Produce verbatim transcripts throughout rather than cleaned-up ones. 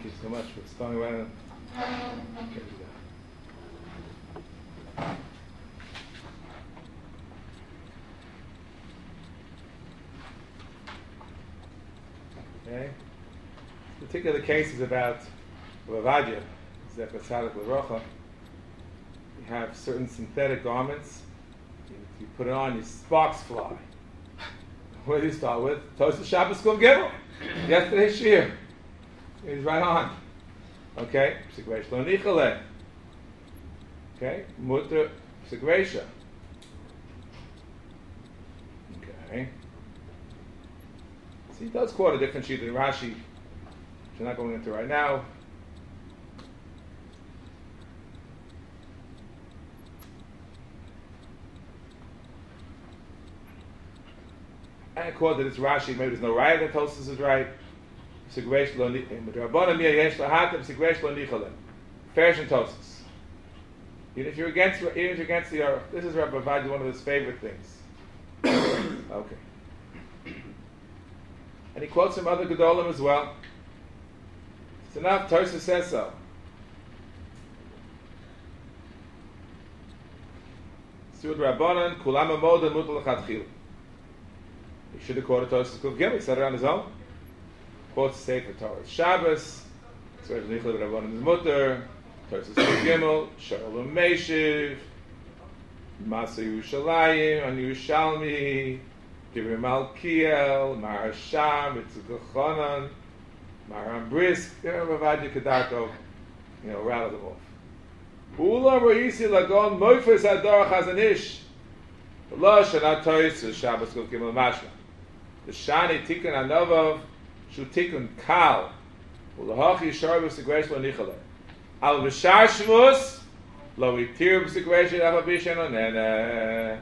you so much for spelling around. Okay. This particular case is about Ravadya, Zecher Tzadik L'Rocha. You have certain synthetic garments. You, you put it on, your sparks fly. What do you start with? Tosefos Shabbos Kuf Gimel. Yesterday's shir. He's right on. Okay? Psikresha Lo Nichale. Okay? Mutter Psikresha. Okay. See, he does quote a different sheet than Rashi, which we're not going into right now. And quote that it's Rashi, maybe there's no right that Tosfos is right. Psikresha Lo Nichale. Farish and Tosfos. Even if you're against, even if you're against the Aruch, this is Rabbi Vadi, one of his favorite things. Okay. And he quotes some other Gedolim as well. It's enough, Tosfos says so. Sud Rabbanan, Kulam Amoda Mutal Chadchil. He should have quoted Tosfos Kuf Gimel, he said it on his own. Quotes the Sefer Torah Shabbos, Tzorech Nichel Rabbanan is Mutter, Tosfos Kuf Gimel, Shalom Meshiv, Masa Yerushalayim, An Yerushalmi, Givrim Malkiel, Marasham, Yitzchak Chonan, Maram Brisk, you know, Ravadya Kedarko, you know, rattle them off. Ulam Reisi Lagon Moifes Adar Chazanish, Lo Shana Tosfos Shabbos Kuf Gimel Mashma. The Shani Tikkun Anavav, Shu Tikkun Kal, Ulahachi Shar B'Sigresh Lo Nichale. Al B'Shar Shmuz, Lo Itir B'Sigresh Ava Bishan Onene.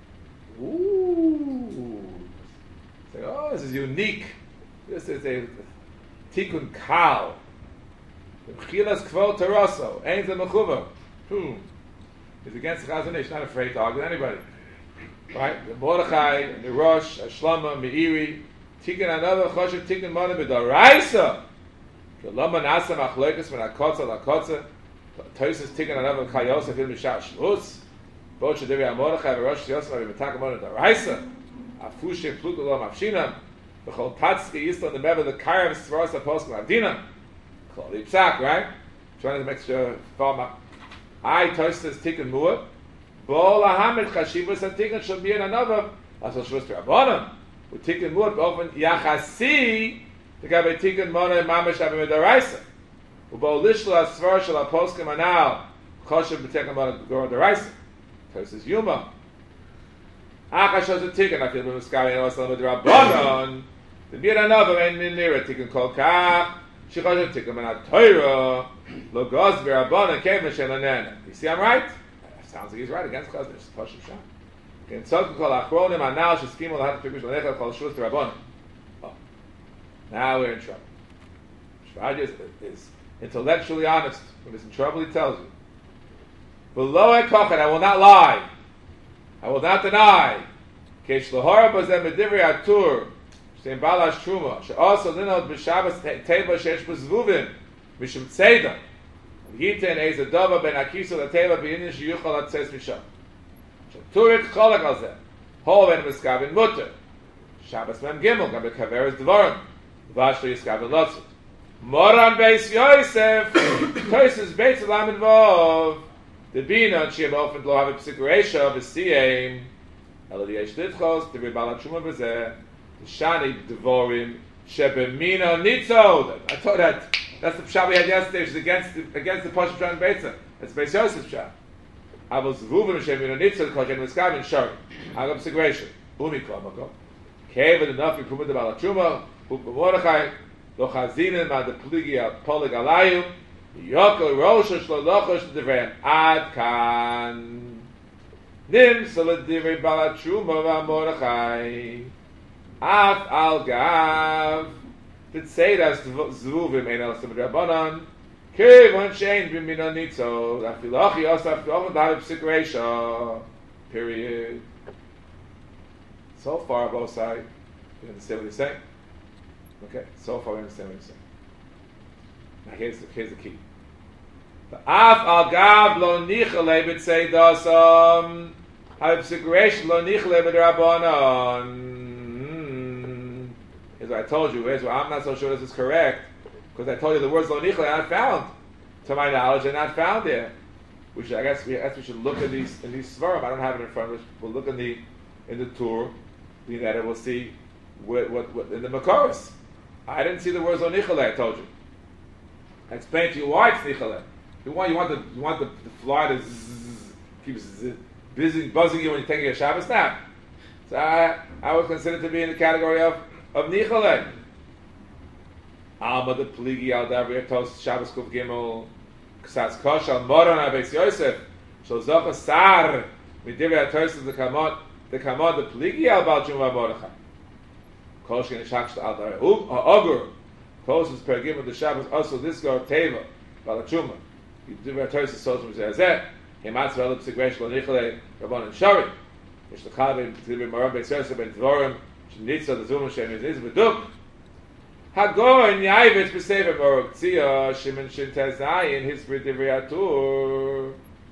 Ooh. Say, oh, this is unique. This is a Tikkun Kal. Chilas Kvol Taraso, Ein Zeh Mechuva. Hmm. He's against the Chazon Ish, not afraid to argue with anybody. Right? The Mordechai, and the Rosh, Ashlama, Meiri, Tikkun another Choshev Tikkun Mana B'Doraisa. Lama Nasa Machlokas Min HaKotza LaKotza. Tosfos Tikkun another Chayos Afil Mishar Shmuz. Both Shadiri HaMordechai V'Rosh Yosef V'Metaka Mana B'Doraisa. Afushe Pluto Lo Mavshina. V'Chol Tatzki Yiston the Meva the Karev Svaros HaPoskim Avdina. Chol Yipsak, right? Trying to make sure Farma. I Tosfos Tikkun Mu'ah. Bol Ahamed Chashivus and Tikkun should be in another. That's what Shvus Rabbanan. We Tikkun Mu'ah often Yachasi to get a Tikkun Mana Mamash Avim Daraisa. Ubol Lishla Svar Shal Aposkim Anal Choshev B'Tikkun Mana Gor Daraisa. Tosfos Yuma. Acha shows a Tikkun. I feel B'Miskari and Osalam Rabbanan. To be in another and near a Tikkun Kol Kach. Shechoshev Tikkun Mana Torah. Logos V'Rabbanan Kevin Shelanena. You see, I'm right. Sounds like he's right against Chazon Ish. Pashup Shah. Okay, so call Achronim Anal Sheskimu Lahat Pikush Lanecha Kol Shvus Rabbanim. Oh, now we're in trouble. Shvadya is, is intellectually honest. When he's in trouble, he tells you. Below Ekochet, I will not lie. I will not deny. Kesh Lahora Bazem Medivri Atur. Shtein Balash Truma. She also linod b'Shabbos Teva Shesh B'Zvuvim Mishum Tzeda. Yiten Eza Dova Ben Akisu Lateva B'Yinin Shiyuchal Atzes Misham. Turik Cholak Al Zeh. Hol Ben Miskavin Mutter. Shabbos Mem Gimel Gam B'Kaveres Dvorim. Vashlo Yiskavin Lotzut. Moran Beis Yosef. Tosfos Beis Elam Vov. The Bina and Shiem Ofen Lo Have Psikuresha V'Siyim. Eladi Yesh Litchos. The Ribala Truma B'Zeh. The Shani Dvorim. Shebemina Nitzo. I told that. That's the pshat we had yesterday, which is against the, against the Pashup Shah and Beitza. It's Beis Yosef's pshat. I was Zvuvim Shem Yino Nitzel Koshen Miskavin Shari. Agam Sigration. Umi Klamako. Kevin Enough Yikumud Balatruma. Upa Mordechai. Lo Chazinin Ma De Pligia Polig Alayu. Yoko Rosh Shlodochosh Devreim. Ad Kan. Nim Saladivri Balatruma Va Mordechai. Af Al Gav. Did say that's Zvuvim Ein El Simud Rabbanan. Kevon Shein B'Mina Nitzo. Afilachi Yosef Yosef Dahav Psikuresha. Period. So far, both sides. You understand what he's saying? Okay, so far we understand what he's saying. Now here's the, here's the key. The af al gav lo nichale b'tzei dasam ha'b'sigresh lo nichale b'drabanan. Here's what I told you. Here's why I'm not so sure this is correct, because I told you the words lo nichale are not found. To my knowledge, they're not found there. We should, I guess, we, I guess we should look at these in these svarim. I don't have it in front of us. We'll look in the in the tour, the that we'll see what, what, what in the Makoros. I didn't see the words lo nichale. I told you. I explained to you why it's nichale. You want you want the you want the, the fly to zzz, keep zzz, busy buzzing you when you're taking a Shabbos nap. So I I was considered to be in the category of of nichale. Alma the pligi al davir tos Shabbos kuf gimel ksas kosh al moron abeis Yosef shel zocha sar midivir atosis the kamot the kamot the pligi al bal juma mordechai kosh gen shaksh al davir u ogur tosis per gimel the Shabbos also this go teva bal juma midivir atosis sos from zeh hematz velop sigresh lo nichale rabban and shari mish the chavim midivir moron abeis Yosef ben dvorim shnitza the zuma shem is beduk Hagoin Yaivitz b'Sefer Baruch Tzia Shimon Shin Tezayin his B'Divriatur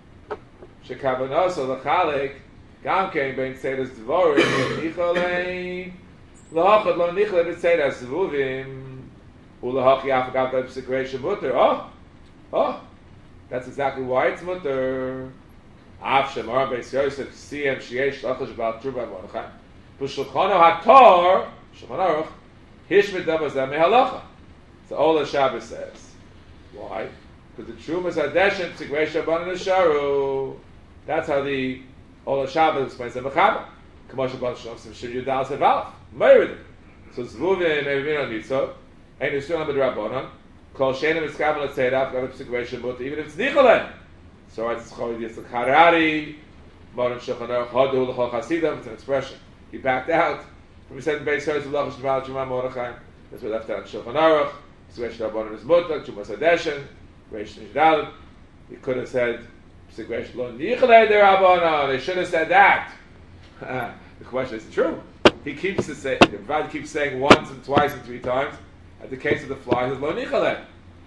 Shekavanoso L'Chalek Gam Kein Ben Tzeidas Dvorim Nicholei L'Hachad Lo Nicholei B'Tzeidas Zvuvim U'L'Hach Yafagav B'Psikreisha Mutter. Oh, oh, that's exactly why it's Mutter. Av Shemar Beis Yosef Siyem Sheyesh L'Achash B'Al Truba Mordechai B'Shulchano HaTor Shulchan Aruch Hishmet Davos Zamei Halacha. So all the Shabbos says. Why? Because the Trumas Hadeshin Tzigresh Rabbanan Sharu. That's how the all the Shabbos explains the Mechaber. Commercial Baruch Shalom Shir Yudal Sevalf. Merid. So Zvuvim Evin on Mitzvah. Ein Yisrael Abed Rabbanan. Kol Shenim Eskav L'Tzeidav Gav Tzigresh Mut. Even if it's Nicholen. So it's Chol Yitzchak Harari. Modern Shulchan Aruch Hodu L'Chol Chasidim. It's an expression. He backed out. When we said in Beis Yosef L'Achash B'Al Juma Mordechai, that's what left out in Shulchan Aruch. Tzigresh Rabbanan is Mutak, Chumas Hadeshin, Reish Nishdalit. He could have said Tzigresh Lo Nichalei D'Rabbanan. They should have said that. The question is true. He keeps to say. The Ravad keeps saying once and twice and three times. At the case of the fly, is Lo Nichalei.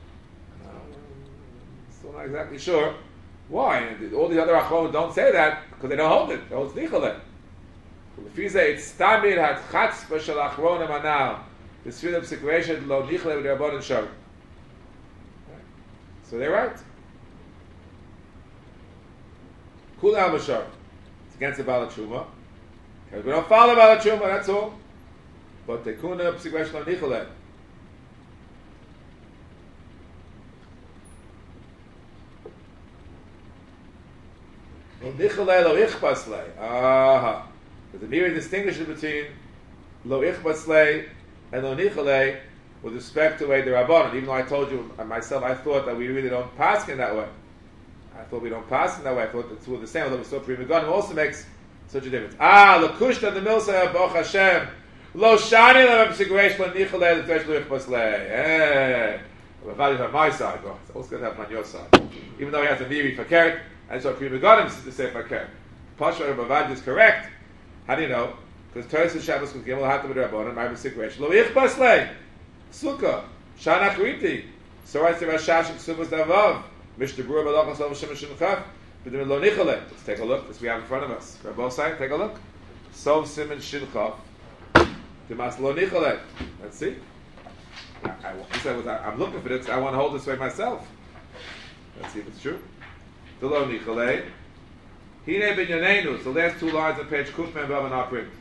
Still not exactly sure why. And all the other Achronim don't say that because they don't hold it. They hold Nichalei. If you say it's Tamir had Chatzpa Shel Achronim Anal, the Sfira of Sikreisha Lo Nichle with Rabban and Shari. So they're right. Kulam B'Shar. It's against the Baal Tshuva. Because we don't follow Baal Tshuva, that's all. But Tekuna Sikreisha Lo Nichle. Lo Nichle Lo Ichpaslei. Aha. But the Meiri distinguishes between Lo Ichbaslei and Lo Nichalei with respect to a the Rabbanon. Even though I told you myself, I thought that we really don't pass in that way. I thought we don't pass in that way. I thought the two are the same. Although we're so primiganim also makes such a difference. Ah, Lo Kushta the Milsa Baruch Hashem Lo Shani Lo B'Sigresh Lo Nichalei Lo Tesh Lo Ichbaslei. Eh, Ravad is on my side. Well, it's also good to have him on your side. Even though he has a Meiri Fakert, and so primiganim to say Fakert. Pashwa Ravad is correct. How do you know? Because Torah says Shabbos Kuf Gimel Hatam B'Rabbanan Ma'ar B'Sikresh Lo Ichbaslei Sukkah Shanach Riti Sorai Tzira Shash Ksuvas Davav Mishnah Berurah Balachas Lo Shem Shem Chaf B'Dim Lo Nichalei. Let's take a look. This we have in front of us. We're both sides. Take a look. Sov Siman Shin Chaf Dimas Lo Nichalei. Let's see. I, I, he said, I, I'm looking for this. I want to hold this way myself. Let's see if it's true. The Lo Nichalei. Hine ben Yoneinu, it's the last two lines on page Kufman Vav in our print.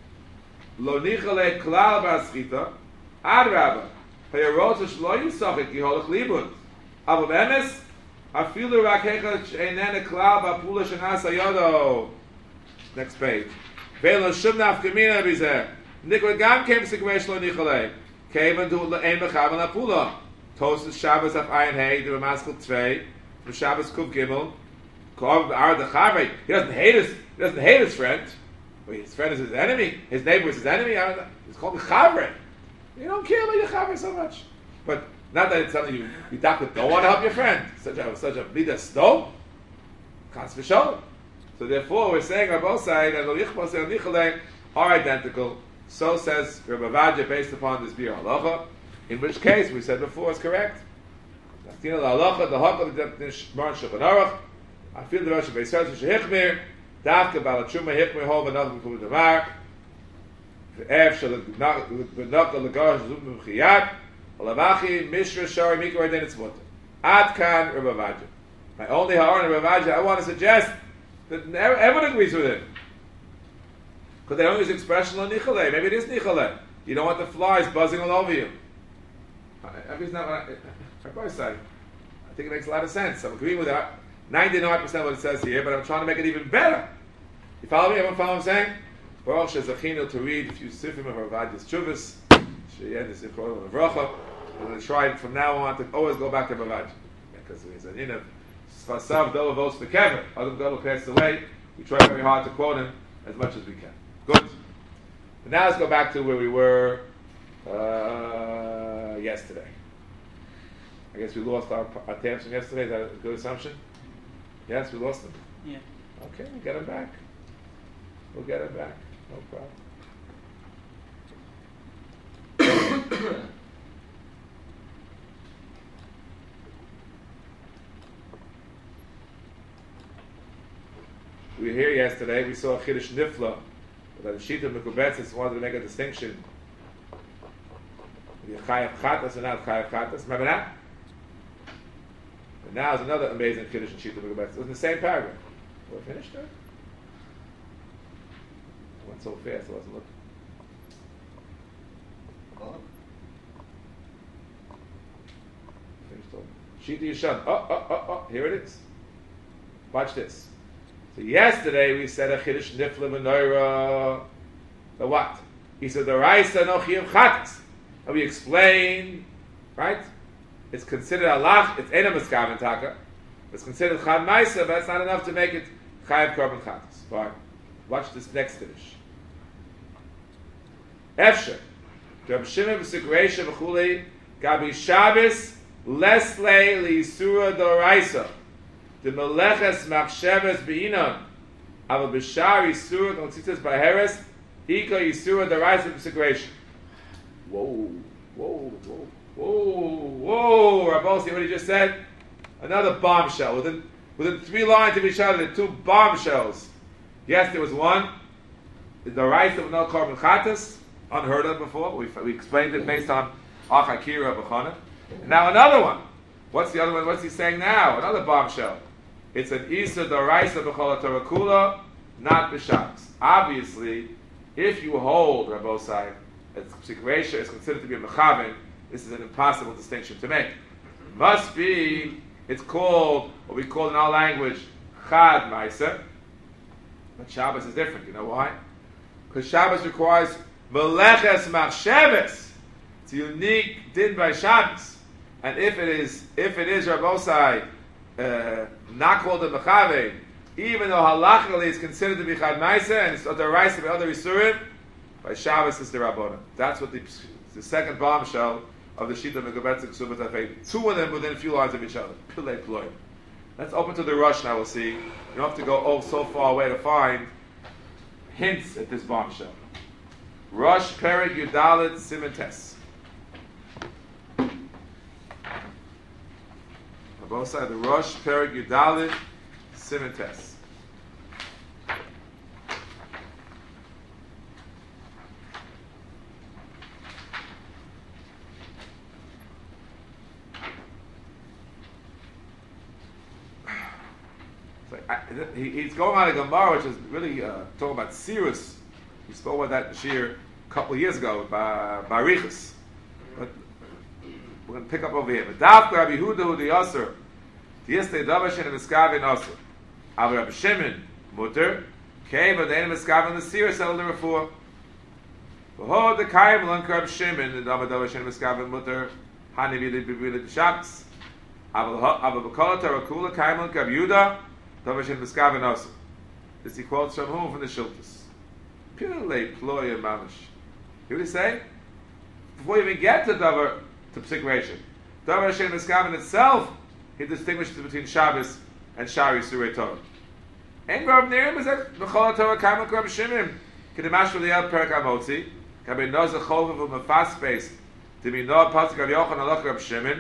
Lo nichalei klal ba'aschita, adrabah, hayarotah shlo yisachik yiholach libud. Avo be'emes, afilu rak hechad she'einene klal ba'pula shenas hayodo. Next page. Ve'lo shum nafkamina b'zeh. Nikol gam kem sigresh lo nichalei. Kevan du le'en b'chavan ha'pula. Tosas Shabbos af ayin hey, the Ramaskal Tvei, from Shabbos Kuf Gimel, He doesn't hate his. He doesn't hate his friend. Well, his friend is his enemy. His neighbor is his enemy. I don't know. It's called Chavre. You don't care about your Chavre so much. But not that it's something you you don't want to help your friend. Such a such a midas stone. Chas v'sholom. So therefore, we're saying on both sides that Lo Yichbas and Nichalei are identical. So says Rebbe Vadya based upon this Bir Halacha. In which case, we said before, is correct. Tina la halacha the hakol the Gemara Shulchan Aruch. I feel the Rosh Beisar Shehechmir. Dafka bal Truma Hechmir Hov and Nachum Kum Damar. Ev shel Benakol Legar Zum Chiyat. Olavachi Mishra Shari Mikra Eden Tzmut. Ad Kan Rebbe My only ha'aron Rebbe I want to suggest that everyone agrees with it. Because they don't use expression on Nichale. Maybe it is Nichale. You don't want the flies buzzing all over you. I, I, not, I, I, I think it makes a lot of sense. I'm agreeing with that. ninety-nine percent what it says here, but I'm trying to make it even better. You follow me? Everyone follow what I'm saying? Baruch Shezachinu to read a few sifim of Ravadya's Chuvas. Sheyed is Yichroel and Avrocha. I'm going to try from now on to always go back to Ravadya. Because he's an Inav. Sfasav Dolo Vos Bekever. Adam Dolo passed away. We try very hard to quote him as much as we can. Good. But now let's go back to where we were uh, yesterday. I guess we lost our, our tabs from yesterday. Is that a good assumption? Yes, we lost them. Yeah. Okay, we'll get them back. We'll get them back. No problem. We were here yesterday. We saw a Chiddush Nifla. That the Shita Mekubetzis wanted to make a distinction. The Chayav Chatas and not Chayav Chatas. Remember that? And now is another amazing Chiddush in Shita Mekubetzis. It was in the same paragraph. We're finished there? I went so fast I wasn't looking. Finished all. Shita Yishan. Oh, oh, oh, oh. Here it is. Watch this. So yesterday we said a Chiddush Nifla Menorah. The what? He said the Raisa no Chiyuv Chatas. And we explained, right? It's considered alach. It's ena miskaven taka. It's considered chad ma'isa, but that's not enough to make it chayav korban chatas. Fine. Watch this next Chiddush. Efsher. Reb Shimon b'Sikreisha v'chulei gabi Shabbos leslei li'isura doraisa. The meleches machsheves be'inon. Ava b'shar yisura d'otzitzes b'heres ika yisura doraisa b'Sikreisha. Whoa, whoa, whoa, whoa, whoa, Rabbi, see what he just said? Another bombshell. Within, within three lines of each other, there are two bombshells. Yes, there was one. The rice of no korban chatas, unheard of before. We, we explained it based on Achakira B'chana. And now another one. What's the other one? What's he saying now? Another bombshell. It's an Isa D'Oraisa B'chol Torah Kula, not B'Shabbos. Obviously, if you hold, Rabbi Osai, Sikreisha is considered to be a mechaven, this is an impossible distinction to make. Must be, it's called, what we call in our language, chad ma'aser. But Shabbos is different. You know why? Because Shabbos requires meleches machsheves. It's a unique din by Shabbos. And if it is, if it is Rabbi Osai, uh, not called a mechaven, even though halachically it's considered to be chad ma'aser, and it's other rice and other isurim, by Shabbos is the Rabbona. That's what the, the second bombshell of the Shita Megabetzik Ksubas Afei. Two of them within a few lines of each other. Pillei Ploy. Let's open to the Rush now, we'll see. You don't have to go oh so far away to find hints at this bombshell. Rush, Perik, Yudalit, Simentes. On both sides, the Rush, Perik, Yudalit, Simentes. I, he, he's going on a Gemara, which is really uh, talking about Sirus. He spoke about that this year a couple of years ago by Barichas. But we're going to pick up over here. But Dafka Rabbi Huda Hu the Yasser, the Yistei Davashin and Miskavin Asser. Abu Rabbi Shimon Mutter, Kei Vadain Miskavin the Sirus El the Refuah. Behold the Kaim Lan Rabbi Shimon the Davashin and Miskavin Mutter Hani Vili Bibili Shabbos. Abu Bakala Tarakula Kaim Lan Rabbi Yuda. This he quotes from whom? From the Shiltus. Purely ploya mamish. What did he say? Before you even get to Davar, to Psikration, Davar Hashem Miskaven itself, he distinguishes between Shabbos and Shari Surei Torah. And Rav Nirim is that B'chol Torah Kaimel Rav Shimon. K'demash V'liyad Perak HaMotzi, Kabei Noz Echov V'mafas Space, Demi Noah Pasuk Av Yochanan Alach Rav Shimon,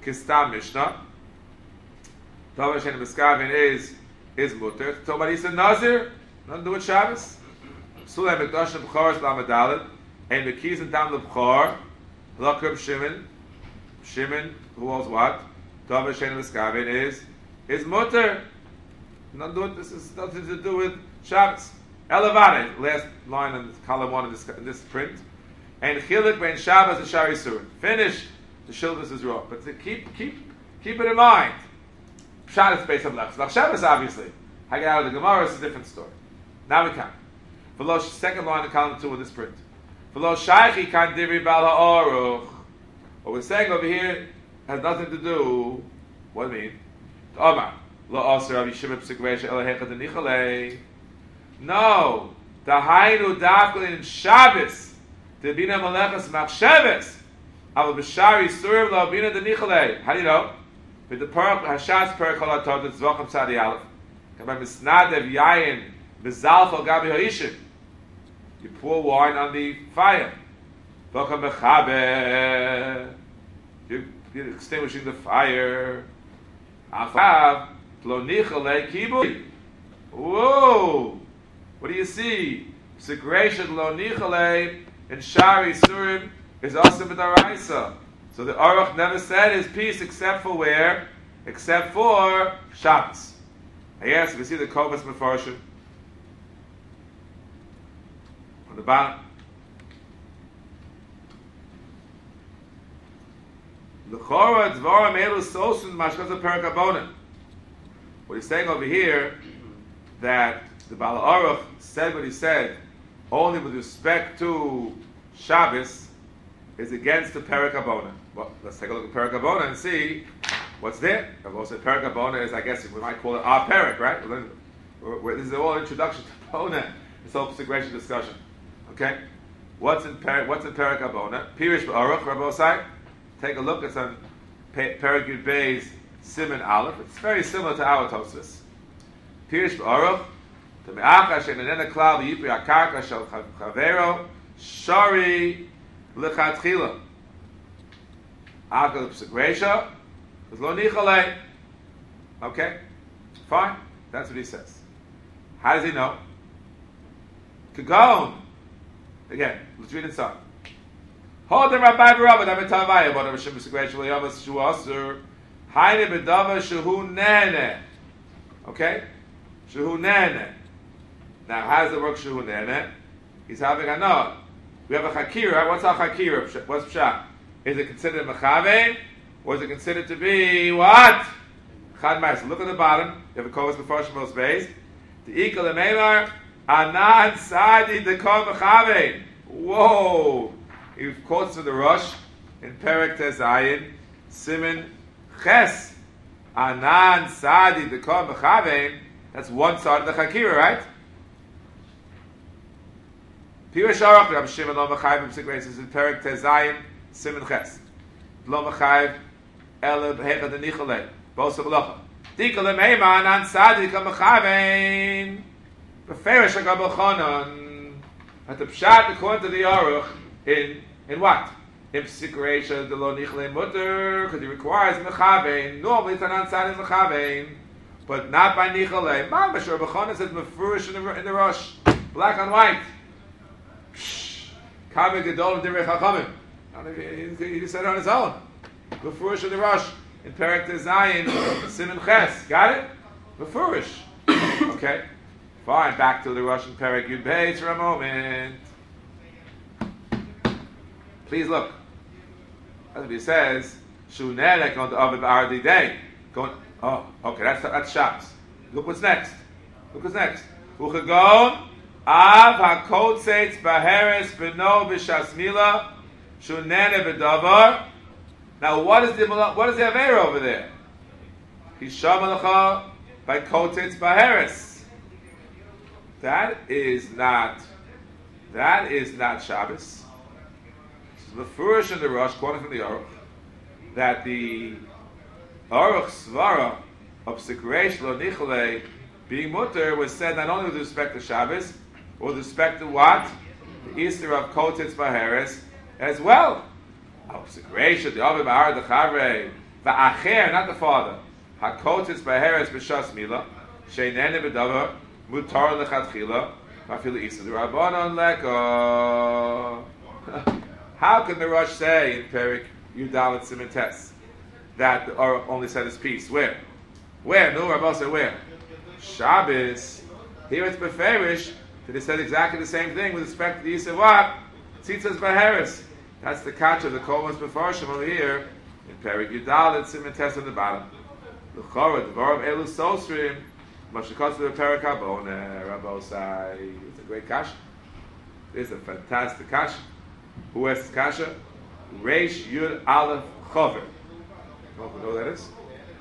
Kistam Mishnah. Davar shein miskaven is is mutter. So, but he said Nazir, nothing to do with Shabbos. Sulei Mikdash B'chor Lamadalid, and the keys and down the B'chor, Lakrib Shimon, Shimon, who holds what? Davar shein miskaven is is mutter. Nothing to do with, this is nothing to do with Shabbos. Elevate, last line in column one of this, in this print. And Chilik ben Shabbos and Shari Surim. Finish the Shilvus is wrong. But to keep keep keep it in mind. Pshat is based on Lach. Lach Shabbos, obviously. I get out of the Gemara, it's a different story. Now we come. V'lo, second line in column two in this print. V'lo shaychi kan divri bal ha'oruch. What we're saying over here has nothing to do, what do you mean? Omar. Lo aser avi shimon p'sikresha elahecha denichalei. No. Dahainu dafklin in Shabbos. Debina malechas machsheves. Aval b'shari surim lo bina denichalei. How do you know? With the Perk, Hashas Perk Kol HaTov, it's Zvochem Tzadi Aleph. Kabay Misnadev Yayin, Bezalfo Gabi Ha'ishim. You pour wine on the fire. Vochem Bechabe. You're extinguishing the fire. Achav, Plo Nichalei Kibui. Whoa! What do you see? Segration Lo Nichalei in Shari Surim is also B'daraisa. So the Aruch never said his piece except for where? Except for Shabbos. I guess we see the Kovas Mefarshim on the bottom. L'chora dvarim elu sosun mashkas perak abonim. What he's saying over here, that the Baal Aruch said what he said only with respect to Shabbos, is against the Perek Habona. Well, let's take a look at Perek Habona and see what's there. I've also Perek Habona is, I guess, we might call it our Perek, right? We're, we're, this is all introduction to Habona. This whole integration discussion. Okay, what's in Perek? What's in Perek Habona? Pirish B'Aruch, Rabbi Osai. Take a look. It's on Perek Yud Bey's Siman Aleph. It's very similar to our Tosfos. Pirish B'Aruch. To me'acha she'nenena klal v'yipri akarka shel chavero shari L'chatchila. Agel p'segresha is lo nichalei. Okay, fine. That's what he says. How does he know? Kagon. Again, let's read inside. Hold the Rabbi Barabba that betavaya about Hashem p'segresha l'yamas shu asur hayne bedava shehu nene. Okay, shehu nene. Now, how does it work? Shehu nene. He's having a note. We have a chakira. What's our chakira? What's pshat? Is it considered mechave, or is it considered to be what? Chad ma'is. Look at the bottom. You have a kovas before Shemos Beis. The ikal emeilar anan sadi dekol mechave. Whoa! He quotes from the Rosh in Perek Tezayin Siman Ches. Anan sadi dekol mechave. That's one side of the chakira, right? Pirish Aruch, Rabbi Shimon lo mechayiv b'sigreis is in Perek Tezayin Siman Ches. Lo mechayiv ele b'hecha denichalei bosa b'locha. Dikal emeiman an sadi dekol mechavein. Beferish agab elchonon. At the pshat according to the Aruch in in what? In psikreisha de lo nichalei mutter, because he requires mechavein. Normally it's an an sadi mechavein, but not by nichalei. Mamash Rabbi Chonon says mefurish in the in the Rosh, black on white. Kame Gedol Divrei Chachamim. He just said it on his own. Befurish of the Rosh in Perek Tezayin Siman Ches. Got it? Befurish. Okay. Fine. Back to the Rosh in Perek Yud Beis for a moment. Please look. That's what he says. Shunelek on the Aviv Ardi Day. Going. Oh, okay. That's that's Shabbos. Look what's next. Look what's next. Uchagon. Av hakotzetz baheres beno b'shasmila shunene b'davar. Now, what is the what is the aver over there? Hishamalacha by kotzetz baheres. That is not. That is not Shabbos. The Furish and the Rosh, quoting from the Aruch, that the Aruch Svara of Sikreish Lo Nichalei being mutter was said not only with respect to Shabbos, or with respect to what? The Easter of Kotitz Baheres as well. Of Sikreish, the Avim Ar, the Chavre, Va'acher, not the father. Hakotis b'heres b'shas mila, she'nene b'davar, mutar lechatchila, v'afilu isa d'Rabbanan leko. How can the Rosh say in Perik Yudalit Siman Tes that the Aruch only said his piece? Where? Where? No, Rabbi said where? Shabbos. Here it's beferish that they said exactly the same thing with respect to the Yisrael what? Tzitzas b'heres. That's the catch of the Kolmas Befarshim over here in Perik Yudalit Siman Tes on the bottom. The Chorah, the Varav Elu Sosrim, Mashikot the Perik Haboneh, Rabbi say it's a great kasha. It's a fantastic kasha. Who has kasha? Reish Yud Aleph Chover. You know who that is?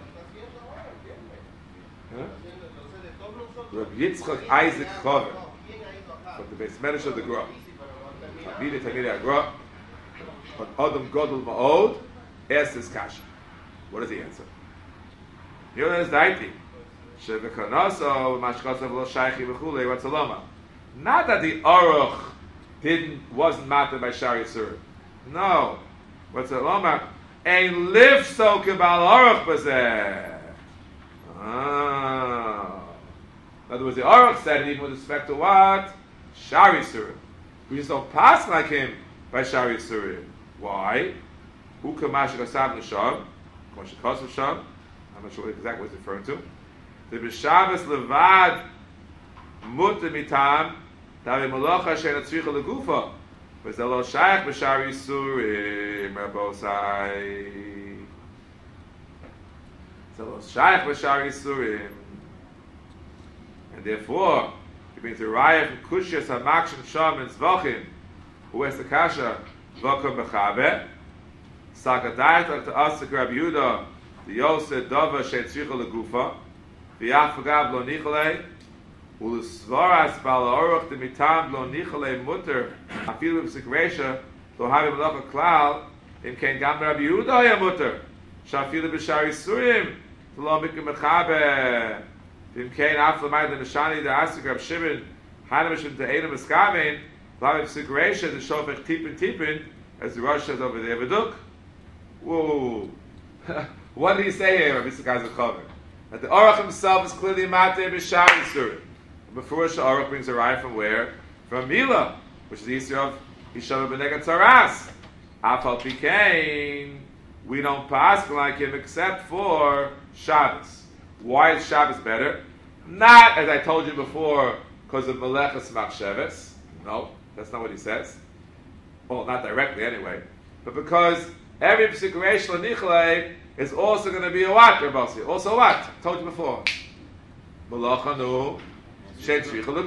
Huh? Rabbi Yitzchak Isaac Chover. From the base medish of the Gra. Tamid Tamid Agra. Adam Godel Ma'od. Asked his kasha. What is the answer? Here is the Daiti. Shevekanaso Mashkasav Lo Shaychi V'chulei Ratzaloma. Not that the Aruch didn't wasn't matter by Shari Surah. No. What's it Lomar? Ein liv so kebal Aruch bazeh. Ah. In other words, the Aruch said it even with respect to what? Shari Surah. We just don't pass like him by Shari Surah. Why? Who kamash kasav nisham? Kamash kasav sham? I'm not sure what exactly what it's referring to. The b'Shabbos levad mutter mitam Davi Malacha Shein Atzricha Legufa, but the lo Shaykh b'Shari Surim Rabosai. The lo Shaykh b'Shari Surim, and therefore it brings a raya from Kushas Hamakshim Sham and Zvachim, who has the kasha Vakum Bechabe, Sakadayat to Asik Rabbi Yehuda, the Yosef Dava Shein Atzricha Legufa, V'yach Fagav Lo Nicholei. Ulusvaras bal aruch de mitam lo nichalei mutter afilu b'sikresha lo havi malacha klal im ken gam Rabbi Yehuda ya mutter shafilu b'shari surim lo mikim mechabe im ken af l'mayt l'meshani de asik Rab Shimon hanamishim to edom eskamein lo havi b'sikresha to shofech tipin tipin as the Rosh says over there v'duk. Whoa. What did he say here, Rabbi Yitzchak Chaver? That the Aruch himself is clearly mater b'shari surim. Before Aruch brings a raya from where? From Mila, which is the issue of Yishav B'neged Tzaras. Afal Pikain, we don't pass like him except for Shabbos. Why is Shabbos better? Not, as I told you before, because of Meleches Machsheves. No, that's not what he says. Well, not directly anyway. But because every P'sikuresh L'nichlei is also going to be a what, Rabbi? Also what? I told you before. Malachanu. So,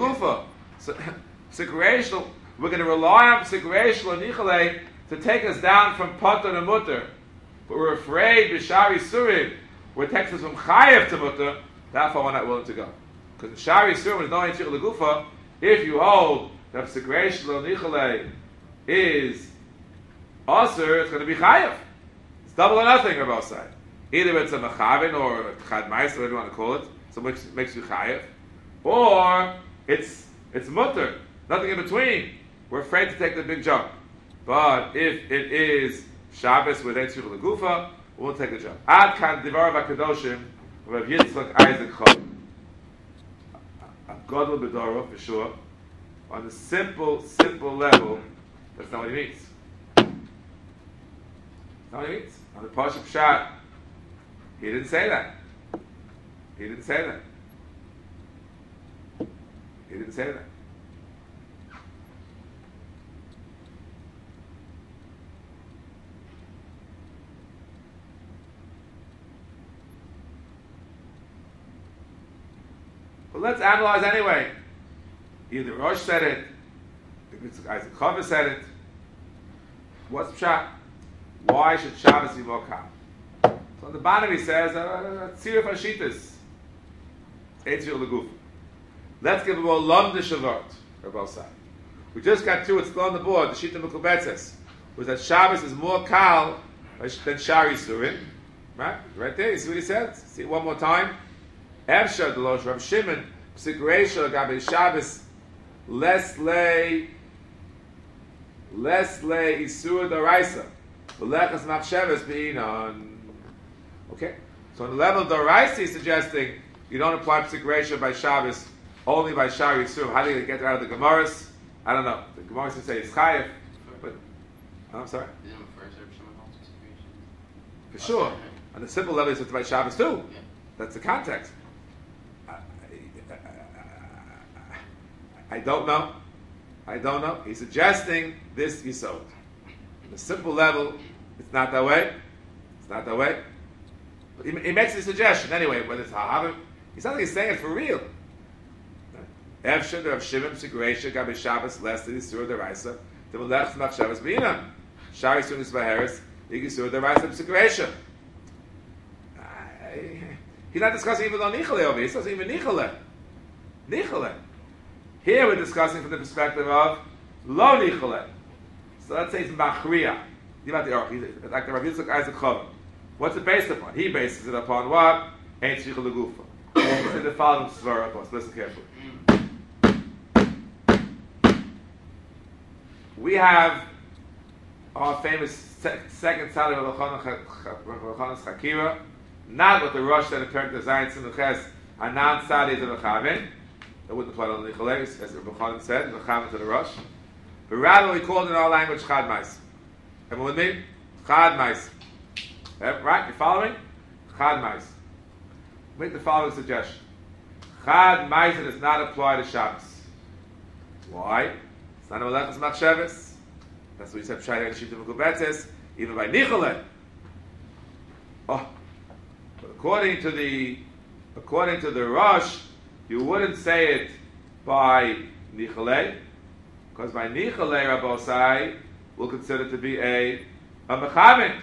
we're going to rely on P'sikuresh to take us down from Potter to Mutter. But we're afraid, B'Shari Surim, where it takes us from Chayev to Mutter, therefore we're not willing to go. Because in Shari Surim is no Yitzchak Legufa, if you hold that P'sikuresh is Aser, it's going to be Chayev. It's double or nothing, Rabbi side. Either it's a Mechavin or a Chad Ma'is, whatever you want to call it, so it makes, makes you Chayev. Or it's it's mutter, nothing in between. We're afraid to take the big jump. But if it is Shabbos with Eitzur Legufa, we'll take the jump. Ad kan divar v'kadoshim Rav Yitzchak Isaac Chaver. A godel b'doro for sure. On the simple, simple level, that's not what he means. That's not what he means. On the Pashup Pshat, he didn't say that. He didn't say that. He didn't say that. But let's analyze anyway. Either Rosh said it, Isaac Chaver said it. What's Pshat? Why should Shabbos be more calm? So on the bottom he says, Tziruf Hashitas. Eitzir Leguf. Let's give a more Lomde Shavot, Rabbi Sai. We just got to, it's still on the board, the Shita Mekubetzes, was that Shabbos is more kal than Shari Surim. Right? Right there, you see what he said? See it one more time. Efshar Delosh Rav Shimon, P'sikureisha Gabe Shabbos, less lay, less lay Isur D'Oraisa, V'lechas Machsheves B'inon. Okay? So on the level of Doraisa, he's suggesting you don't apply Psik Reisha by Shabbos, only by Shari Yisur. How do you get out of the Gemaras? I don't know. The Gemaras can say it's Chayev, but oh, I'm sorry. For sure. On the simple level, it's by Shabbos too. Yeah. That's the context. I, I, I, I don't know. I don't know. He's suggesting this Yisod. On the simple level, it's not that way. It's not that way. But he, he makes a suggestion anyway, whether it's Hahavim. He's not like he's saying it for real. Efshin Rav Shimon P'Sigreisha Gabi Shabbos less than Yisur Deraisa the Melech Smach Shabbos B'Inam Shari Sunis B'Heres Yisur Deraisa P'Sigreisha. He's not discussing even on Nichale over here. He's discussing even Nichale. Nichale. Here we're discussing from the perspective of Lo Nichale. So let's say it's Machriya. Like the Rav Yitzchak Isaac Chavim. What's it based upon? He bases it upon what? Ain't Shricha L'Gufa. It's in the following Svara. Listen carefully. We have our famous se- second Tzadi of Chanas Chakira, not what the Rosh said in Perek Zayin Sinuches, a non-Tzadi of the Chavin. That wouldn't apply to the Nicholas, as Rabbi Chanan said, the Chavin to the Rosh. But rather we called in our language Chad Mais. Everyone with me? Chad Mais. Right? You following? Chad Mais. Make the following suggestion. Chad Mais does not apply to Shabbos. Why? It's not a Melechus Machshavos. That's what you said, Pshai Shivtim Kubetzes, even by Nichole. Oh, but according to the according to the Rosh, you wouldn't say it by Nichole, because by Nichole, Rabbosai will consider it to be a a Mechavin.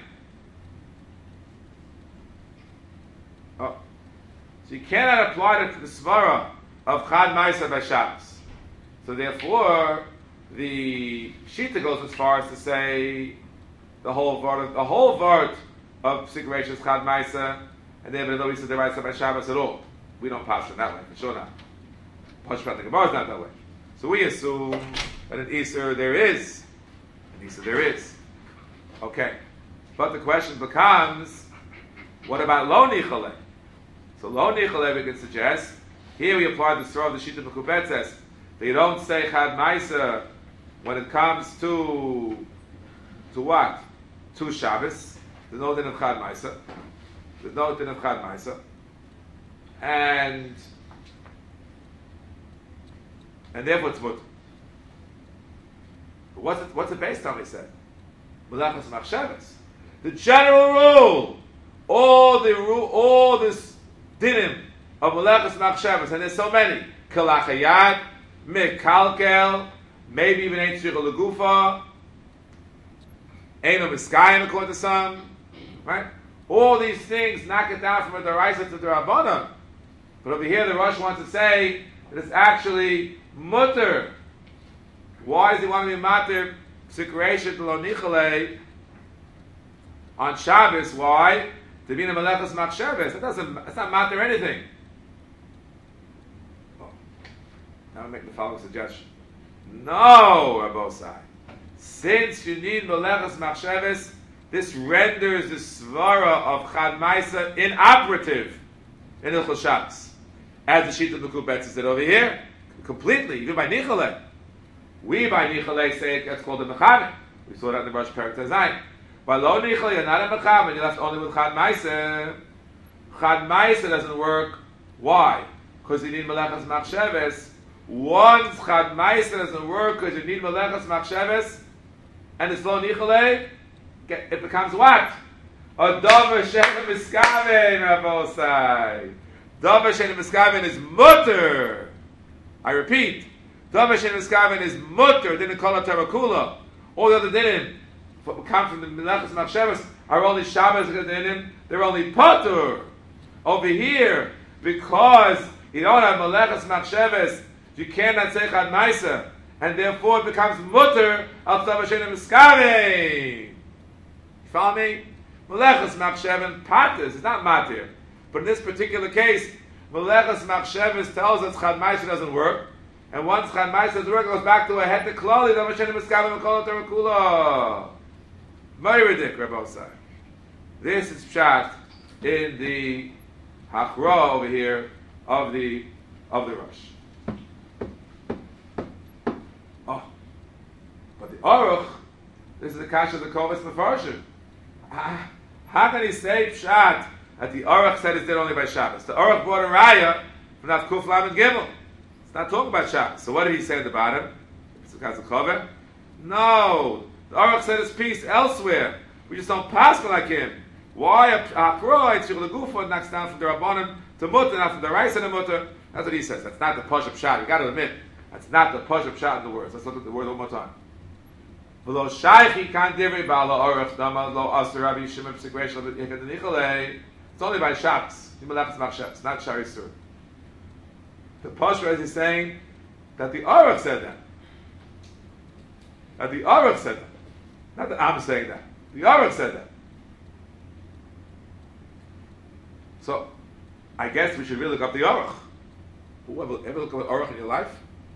Oh, so you cannot apply it to the Svara of Chad Ma'aser by Shabbos. So therefore, the Shita goes as far as to say the whole vart, the whole vart of Psik Reisha is Chad Ma'aser, and then nobody says the right by Shabbos at all. We don't pass it that way, for sure not. Pashpat the Gemara is not that way. So we assume that in Easter there is, in Easter there is. Okay, but the question becomes, what about Lo Nichole? So Lo Nichole we can suggest. Here we apply the story of the Shita Mekubetzes. They don't say Chad Ma'aser when it comes to to what? To Shabbos. There's no din of Chad Ma'aser. There's no din of Chad Ma'aser. And and therefore it's mutter. But what's it what's it based on, we said? Melechus Machshavos. The general rule, all the rule, all this dinim of Melechus Machshavos, and there's so many. Kalachayad, Mekalkel, maybe even Ein Shricha L'Gufa, Eino Miskayim according to some, right? All these things knock it down from a Deraisa to the Rabbanan. But over here the Rosh wants to say that it's actually mutter. Why does he want to be mutter? Psik Reisha Lo Nichole on Shabbos. Why? To be in a Melechus Machshavos. It doesn't. It's not mutter anything. Now we make the following suggestion. No, Rabbosai. Since you need Melechus Machshavos, this renders the svara of Chad Ma'aser inoperative in Hilchos Shabbos. As the Shita Mekubetzes said over here, completely, even by Nichole. We by Nichole say it, it's called a Mechavin. We saw that in the Rosh Perek Zayin. By Lo Nichole, you're not a Mechavin, you're left only with Chad Ma'aser. Chad Ma'aser doesn't work. Why? Because you need Melechus Machshavos. Once Chad Ma'aser doesn't work because you need Melechus Machshavos, and it's Lo Nichole, it becomes what? A Dover Shein Miskaven, Rabbosai. Dover Shein Miskaven is mutter. I repeat, Dover Shein Miskaven is mutter. Didn't call it Tarakula. All the other dinim come from the Melechus Machshavos are only Shabbos dinim. They're only potter. Over here, because you don't have Melechus Machshavos, you cannot say Chad Ma'aser, and therefore it becomes mutter al Dover Shein Miskaven. Follow me? Melechus Machshavos patters. It's not matir. But in this particular case, Melechus Machshavos tells us Chad Ma'aser doesn't work. And once Chad Ma'aser doesn't work, it goes back to a het klali, Dover Shein Miskaven Mekol Tarakula. Very ridiculous, Rabbosai. This is Pshat in the Hachra over here of the of the Rosh. Oh, but the Aruch, this is the kasha of the Kovas Mefarshim. Ah, how can he say Pshat that the Aruch said it's did only by Shabbos? The Aruch brought a raya from that Kuf Lam and Gimel. It's not talking about Shabbos. So what did he say at the bottom? It's because of Chover? No. The Aruch said his piece elsewhere. We just don't pass like him. Why a Akro, it's Shul Gufa, knocks down from the Rabbanim to Mutter, not from the Rice and the Mutter. That's what he says. That's not the Pashup Pshat. You got to admit, that's not the Pashup Pshat in the words. Let's look at the word one more time. V'lo shaychi kan divrei ba'al ha'orach dama lo aser Rabbi Shimon b'sigreish lo b'yichad d'nicholei. It's only by Shabbos. It's not Shari Sur. The Pashup is saying that the Aruch said that. That the Aruch said that. Not that I'm saying that. The Aruch said that. So, I guess we should really look up the Aruch. Who ever, ever look up Aruch in your life?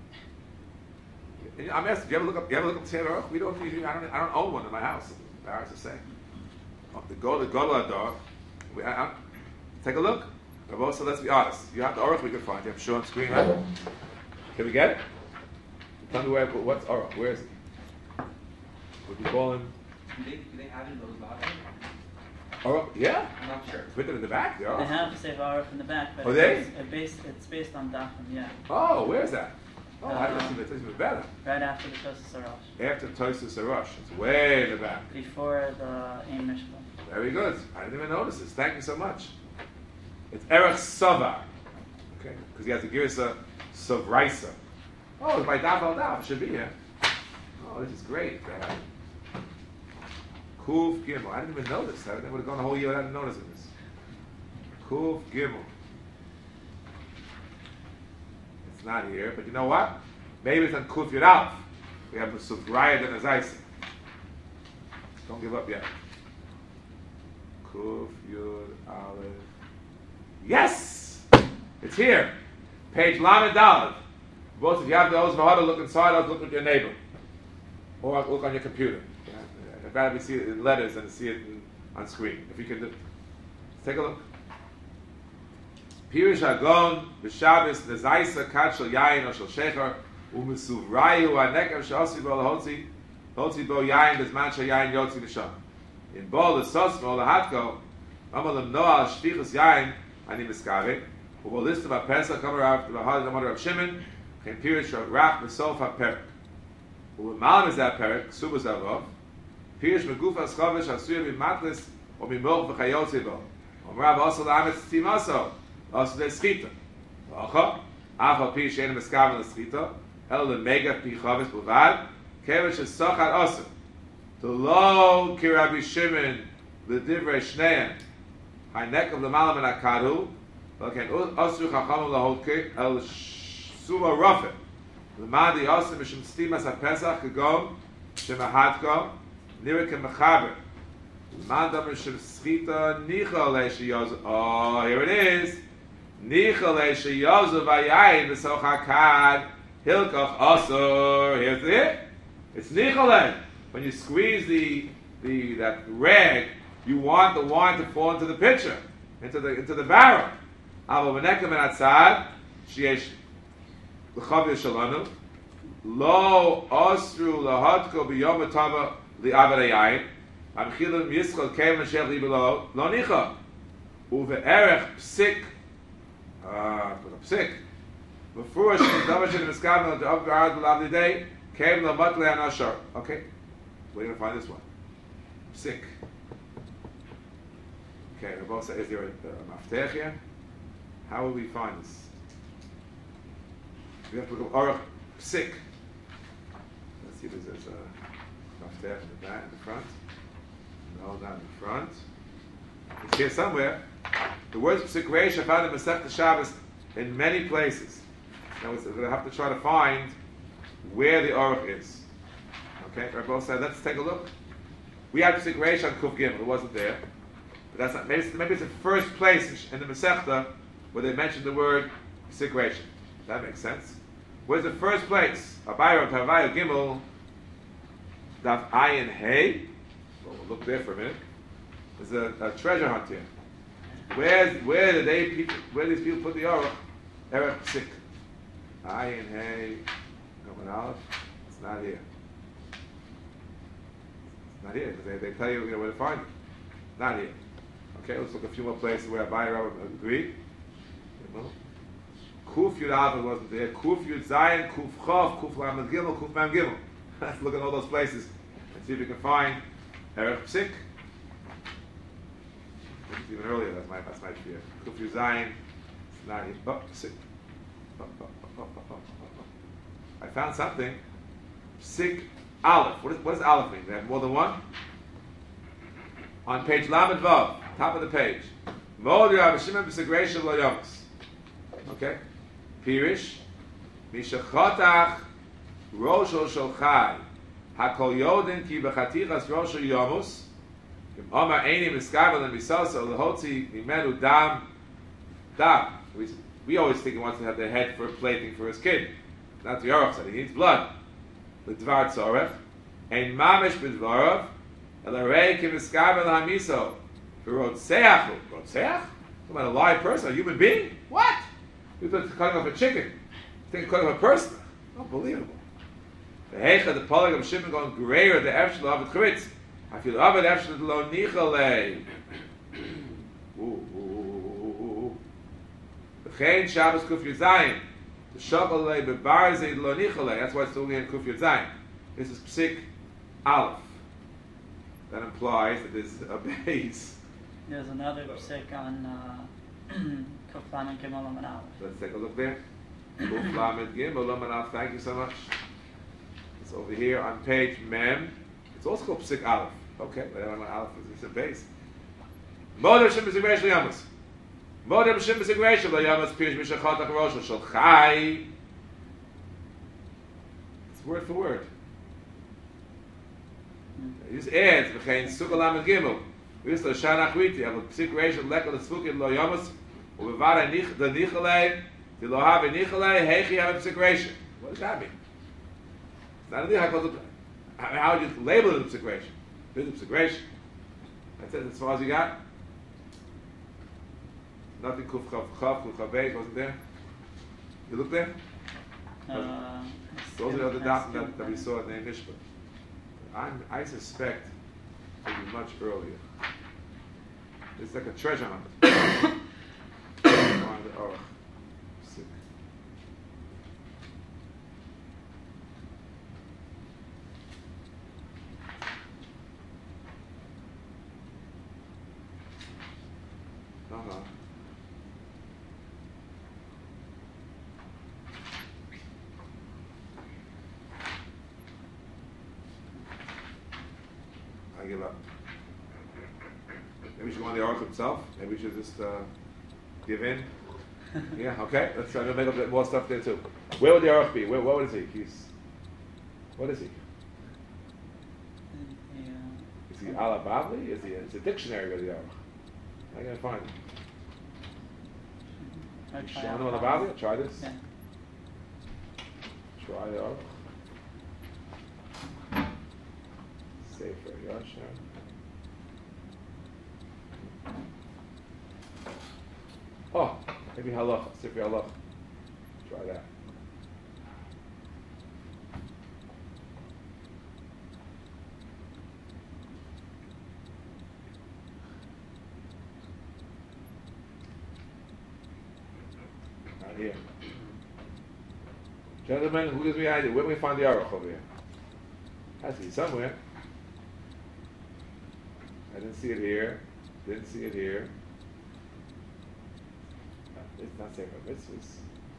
I'm asking, do you ever look up? You ever look up the Sefer Aruch? We don't. I don't. I don't own one in my house. I'm embarrassed to say. Oh, the Go, the Godel Adar. We, I, I, take a look. So let's be honest. You have the Aruch we can find. You have show on screen, right? Can we get it? Tell me where. What's Aruch? Where is it? Would you call him? Do they, do they have it in those boxes? Aruch? Yeah. I'm not sure. It's written in the back. The They have Sefer Aruch in the back, but oh, they? it's, it's based. It's based on Dafim. Yeah. Oh, where's that? Oh, Uh, I didn't see that. It's even better. Right after the Tosas Arash. After Tosus Arush. It's way in the back. Before the Ein Mishpah. Very good. I didn't even notice this. Thank you so much. It's Erech Savar. Okay? Because he has to give us a Savraisa. Oh, it's by Dav al Dav. It should be here. Oh, this is great. Uh, Kuv Gimel. I didn't even notice. I would have gone the whole year without noticing this. Kuv Gimel. It's not here, but you know what? Maybe it's on Kuf Yud Aleph. We have a Suvraya than a Zaisa. Don't give up yet. Kuf Yud Aleph. Yes! It's here. Page Lamed Daled. Both if you have those Mahada, look inside, I'll look at your neighbor. Or look on your computer. I'd rather see it in letters than see it in, on screen. If you can do, take a look. Pirish Hagon, B'Shabbos, Nezaisa, Kat Shel Yayin, or Shel Shecher, U'Mesuvrayu, Ha'nekev She'osi Bo L'Hotzi, Hotzi Bo Yayin, B'Zman She'Yayin Yotzi L'Sham. In Bo L'Sosmo, L'Hatko, Amal Noah, Shvichus Yayin, Ani Miskavik, U'Bo Listim HaPesach, Kamer Rav, L'Had L'Amad Rav Shimon, Chen Pirish Rach, B'Sof HaPerik. U'Malam is that Perik, Subas Avov, Pirish Megufas Chavish, Hasuya B'Matlis, or B'Moch V'Chayotzi Bo. Rav also L'Ametz Timaso, also the schita. Acha, afa pi shein meskaven l'schita, el lemega pi chavis buvad, kevish esachar aser. To lo ki Rabbi Shimon l'divrei shneim, haynekav l'malam en akadu, v'ken asru chachamim l'hodke el suva rafet. L'madi aser mishim stimas ha-pesach kegom, shemahadko, nira kemechaber. L'manda mishim schita nicha leishi yoz. Oh, here it is. Nichale sheyazu vayayin v'sochakad hilkach asur. Here's it. It's nichale. When you squeeze the the that rag, you want the wine to fall into the pitcher, into the into the barrel. Avo v'nekem en atzad sheyesh l'chavir shalanu lo asru lahadko b'yom atava li'avad hayayin amchilim yischol keim l'shech libelo lo nicha uve'erech psik. Ah, but I'm sick. Before she was in the sky, the upguard the lovely day came the muttley and ashar. Okay, we're gonna find this one. I'm sick. Okay, the boss said, is there a, a maftech here? How will we find this? We have to look up sick. Let's see if there's a maftech in the back, in the front. No, not in the front. It's here somewhere. The words of Sikreish I found in Masechta Shabbos in many places. Now we're going to have to try to find where the Aruch is. Okay, Rabbi said, let's take a look. We had Sikreish on Kuf Gimel, it wasn't there. But that's not, maybe it's, maybe it's the first place in the Masechta where they mentioned the word Sikreish. That makes sense. Where's the first place? Abayra Tavaya Gimel, Daf Ayin Hey. Well, we'll look there for a minute. There's a, a treasure hunt here. Where's where do they people? Where do these people put the Aruch? Erech Psik. Ayin Hey. Coming out. It's not here. It's not here because they, they tell you, you know where to find it. Not here. Okay, let's look at a few more places where Abai and Rabbi agree. You know. Kuf Yud Alpha wasn't there. Kuf Yud Zayin, Kuf Chav, Kuf Lamed Gimel, Kuf Mem Gimel. Let's look at all those places and see if we can find Erech Psik. Even earlier, that's my that's my fear. Kuf Yud Zayin, it's not here. Oh, Psik. Oh, oh, oh, oh, oh, oh. I found something. Psik Aleph. What, is, what does Aleph mean? They have more than one? On page Lamed Vav, top of the page. Mod Rav Shimon B'Sik Reishel Lo Yomus. Okay? Pirish. Mishachatach Rosho Shel Chai. Hakol Yodin Ki B'Chatichas Rosho Yomus. Im Omar Eini Miskavel and Misalsa Lehotzi Mimenu Dam. Dam. We, we always think he wants to have the head for a plating for his kid. Not the Aruch said. He needs blood. L'dvar tzorech. Ein mamish b'dvarav. Elarei kimiskavel hamiso. For Rotseach. Rotseach? Talking about a live person, a human being? What? You thought cutting off a chicken. You think cutting off a person? Unbelievable. The heicha, the polig of Shimon going greater, the efshel of the chritz. I feel of it efshel lo nichalei. Ooh, ooh, ooh, ooh. V'chein Shabbos kuf yuzayin. The shogalei bebarzei lo nichalei. That's why it's still in kuf yuzayin. This is psik aleph. That implies that there's a base. There's another psik on uh, Kuf Lamed Gimel Lamed Aleph. Let's take a look there. Kuf Lamed Gimel Lamed Aleph. Thank you so much. It's over here on page Mem. It's also called Psik Aleph. Okay, but Lamed Aleph is a base. Modem Shem B'Sik Reish L'Yamas. Modem Shem B'Sik Reish L'Yamas. Pirish Mishachatach Rosh Shel Chai. It's word for word. He just adds V'chein Sukkah Lamed Gimel. We used to Shana Chwiti. I have a Psik Reish L'Ekal L'Sfukim L'Yamas. Uvevara the Nichalei. The Lohave Nichalei. Heichi have a Psik Reish. What does that mean? Not only how, how would you label it a psikration? It's a psikration. That's it, as far as you got. Nothing kuf chav chav, kuf chav beis wasn't there. You look there? Uh, Those are the other documents that, that we saw in the Mishpah. I'm, I suspect it will be much earlier. It's like a treasure hunt. Oh, sick. Uh-huh. I give up. Maybe we should go on the ark himself. Maybe we should just uh, give in. Yeah, okay. Let's try to make a bit more stuff there too. Where would the ark be? Where, what is he? He's. What is he? Yeah. Is he Ala Bavli? Is he? It's a dictionary with the ark. How are you gonna find him? I'll You try sure out know that. about it? Try this. Yeah. Try the ark. Safer, Yasha. Oh, maybe halacha. Sefer halacha. Try that. Not here. Gentlemen, who gives me an idea? Where do we find the aruch over here? Has to be somewhere. I didn't see it here. Didn't see it here. It's not Sefer Mitzvahs.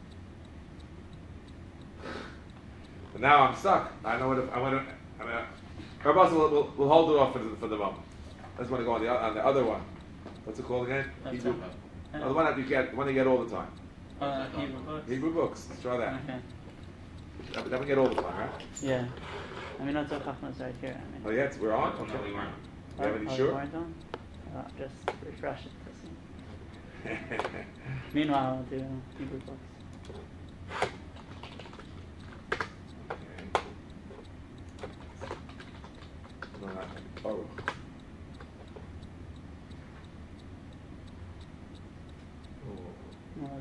But now I'm stuck. I know what if, I want to. I mean, Rabbi will we'll, we'll hold it off for the, for the moment. I just want to go on the on the other one. What's it called again? That's Hebrew. it. No, the one that you get, the one you get all the time. Uh, Hebrew books. Hebrew books. Let's try that. Okay. That, that we get all the time, right? Yeah. I mean, that's what Chachmas right here. I mean. Oh yeah, it's, we're on. Okay. No, we weren't. You have any Oh, sure? you weren't on? Uh, just refresh it to see. Meanwhile, I'll do Hebrew books. No, not- oh.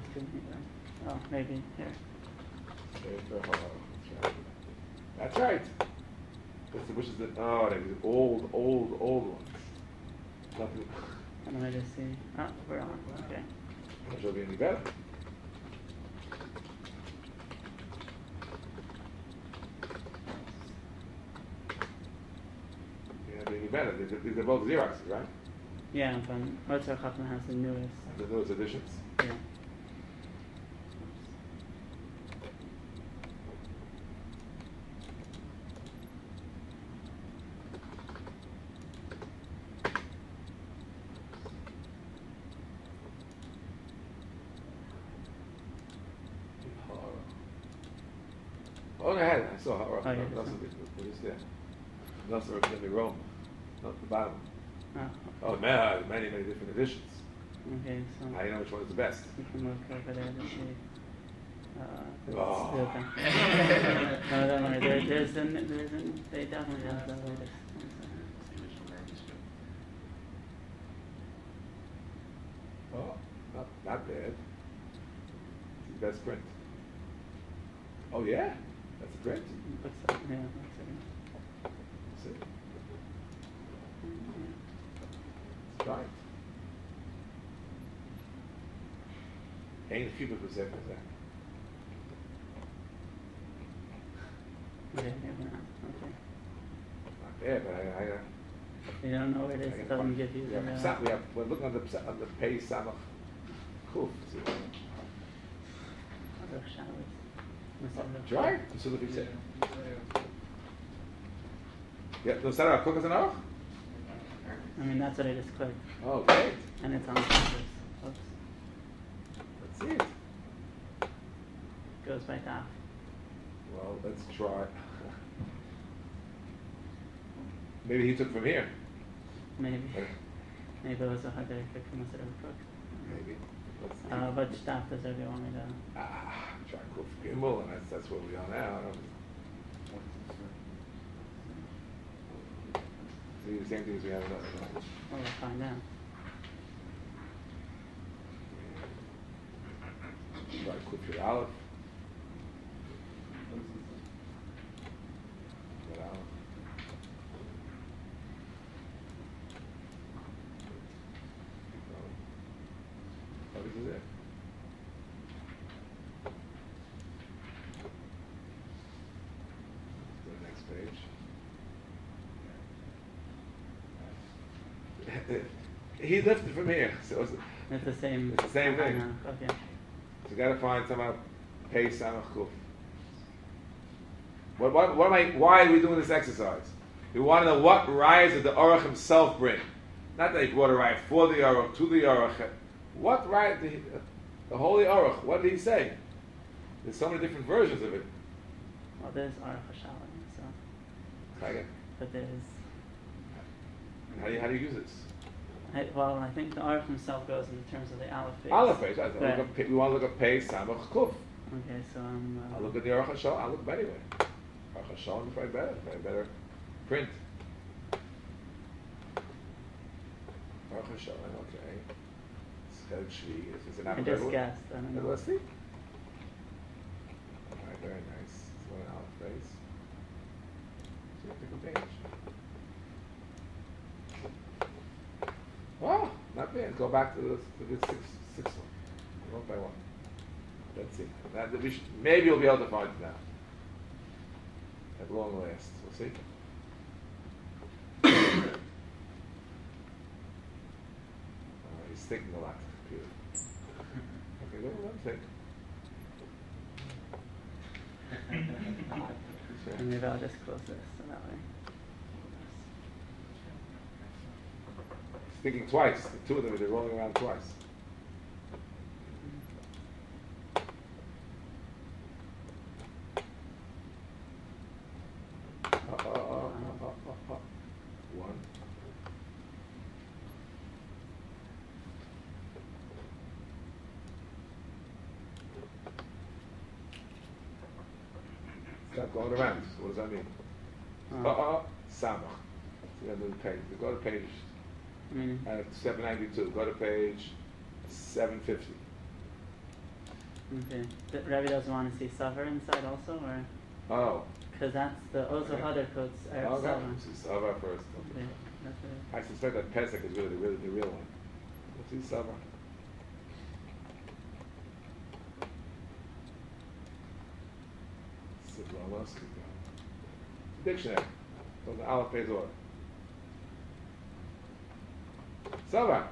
too many then. Oh, maybe here. Sefer Hara. That's right. That's the, which is the, oh, they're the old, old, old ones. Nothing. And let me just see. Oh, we're on. Okay. That should be any better. Yeah, be any better. These, these are both Xeroxes, right? Yeah, but Mozart Chacham has the newest. The newest editions. Yeah. Oh, I had it. I saw Hara. Oh, yeah, That's so. what is there. That's going to be Rome. Not the bottom. Oh, Oh, man, many, many different editions. okay, so Now you know which one is the best. we can look over there to see. Uh, this Oh. is the, no, don't worry. There, there's an, there's an, they definitely have the latest. The original manuscript. Oh, not, not bad. It's the best print. Oh, yeah? That's a print? Looks like, yeah, looks like. See? Yeah. It's right. Ain't a cubic was there for that. Okay, maybe not. Okay. Not bad, but I, I, uh, You don't know where it is. I It gotta doesn't find- give you we the. have, Uh, Sa- we have, we're looking on the, on the page Samach Kuf. See? other showers. Try? So look at it. Yeah, no, Sarah, cook us an hour? I mean, that's what I just clicked, Oh, great. and it's on purpose. Oops. Let's see it. Goes by half. Well, let's try. Maybe he took from here. Maybe. Uh, Maybe it was a hard day to consider a cook. Maybe. Let's see. Uh, but staff does every want me to. Ah, try Kuf Gimel, and that's, that's where we are now. See, the same things we have in the Well, we'll find out. Try Kuf Yud Aleph. Yud Aleph. Oh, this is it. To the next page. He lifted from here, so it's, It's the same. It's the same thing. Uh, okay. so you got to find somehow pay Samach Kuf. What, what, what am I? Why are we doing this exercise? We want to know what rise did the Aruch himself bring. Not that he brought a ride for the Aruch, to the Aruch. What ride did he, the Holy Aruch? What did he say? There's so many different versions of it. Well, there's Aruch HaShalom, so. Like, But there's. how do you how do you use this? I, well, I think the Aruch himself goes in terms of the Aleph base. Aleph page. I look Right. up, we want to look at pay Samach Kuf. Okay, so I'm. Uh, I'll look at the Aruch HaShalom. I'll look better anyway. Aruch HaShalom is probably better. Probably better print. Aruch HaShalom. Okay. Schel Shvi. Is this an I alphabet? just guessed. I don't know. Let's see. All right, very nice. It's one Aleph base. See, pick a page. Oh, not bad. Go back to the, to the six, six one. One by one. Let's see. That, we should, maybe you'll be able to find it now. At long last. We'll see. Oh, he's thinking a lot. Computer. Okay, let him think. Sure. And maybe I'll just close this so that way. He's thinking twice. The two of them, they're rolling around twice. Uh, uh, uh, uh, uh, uh, uh. One. Stop going around. What does that mean? Uh, Uh, uh, Samach. So you have to page. Go to page I mean, uh, seven ninety-two. Go to page seven fifty. Okay. The Rebbe doesn't want to see Savar inside also, or Oh. because that's the Ozo Okay. Hadar quotes Erev Okay. Savar. This is Sava first. Okay. That's it. I suspect that Pesach is really, really the real one. Let's see Sava. Siblamos. Dictionary. So the Aleph pays order. Sava.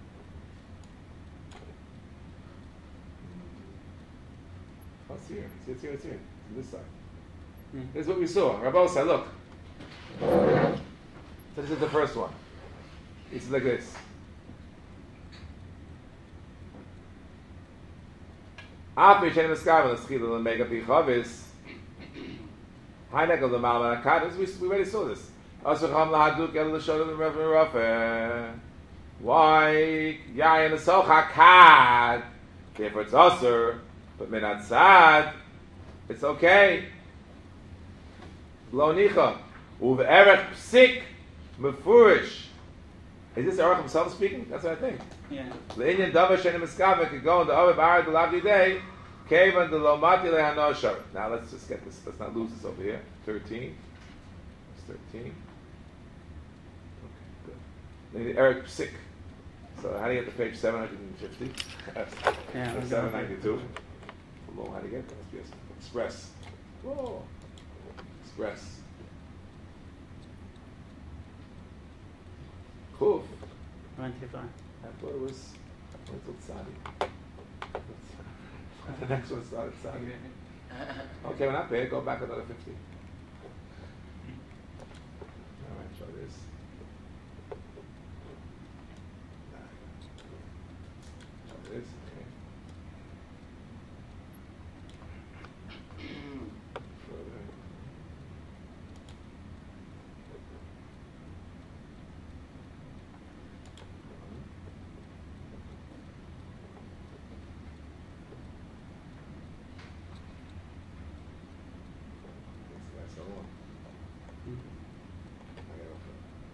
Oh, it's here. See, it's here, it's here. It's on this side. Hmm. This is what we saw. Rabbi said, look. So this is the first one. It's like this. After Shem Eskav and Schil and Mega Pichavis, Heineck of the Malman Akadis, we we already saw this. Asacham lahaduk el l'shodem Reverend Rafa. Why? Yayin l'socha kad. Therefore it's usher, but minat sad, it's okay. Lo nicha. Uv erech psik mefurish. Is this Erech himself speaking? That's what I think. Yeah. The Indian Dava Shenim Eskava could go into Ave Bar the Lavdi Day, Kavan the Lomati Lehanosha. Now let's just get this, let's not lose this over here. thirteen. It's thirteen. Okay, good. Then the Eric Psik. So how do you get to page seven hundred fifty? That's, Yeah, that's seven ninety-two. Below, how do you get there? Must be a express. Whoa. Express. Kuf. I went too far. I thought it was until Tzadi. The next one started Tzadi. Okay, we're not bad. Go back another fifty. All right, try this. Try this. Okay. Further. That's so long. I gotta go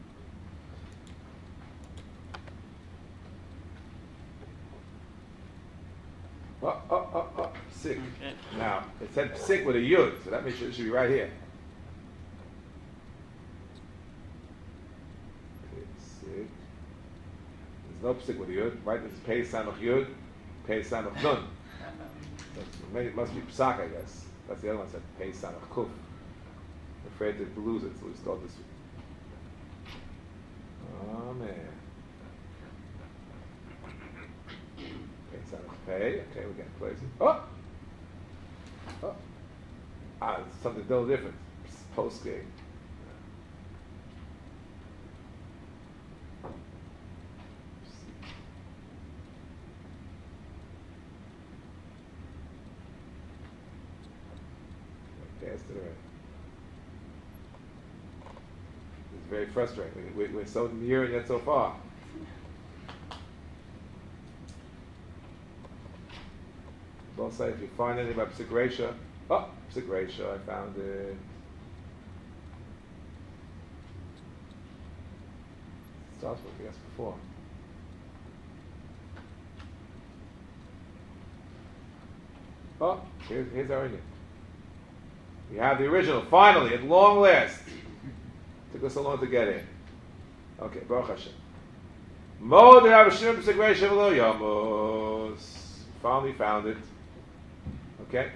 for it. Oh, oh, oh, oh, sick. Okay. Now, it said sick with a yud, so that means it should be right here. Okay, sick. There's no sick with a yud, right? This is pei samach yud, pei samach nun. That's- It must be psak, I guess. That's the other one that said pei samach kuf. I'm afraid to lose it, so we start this week. Oh, man. Pei samach pei. Okay, we're getting places. Oh! Oh. Ah, it's something a little different. Post game. Passed it already. It's very frustrating. We, we, we're so near and yet so far. Both sides, if you find anything about Psik Reisha, oh, Psik Reisha, I found it. Starts with what we asked before. Oh, here's, here's our Indian. We have the original, finally, at long last. Took us so long to get in. Okay, Baruch Hashem. Mo de Rav Shimon Psik Reisha v'lo Yamos. Finally found it. Okay?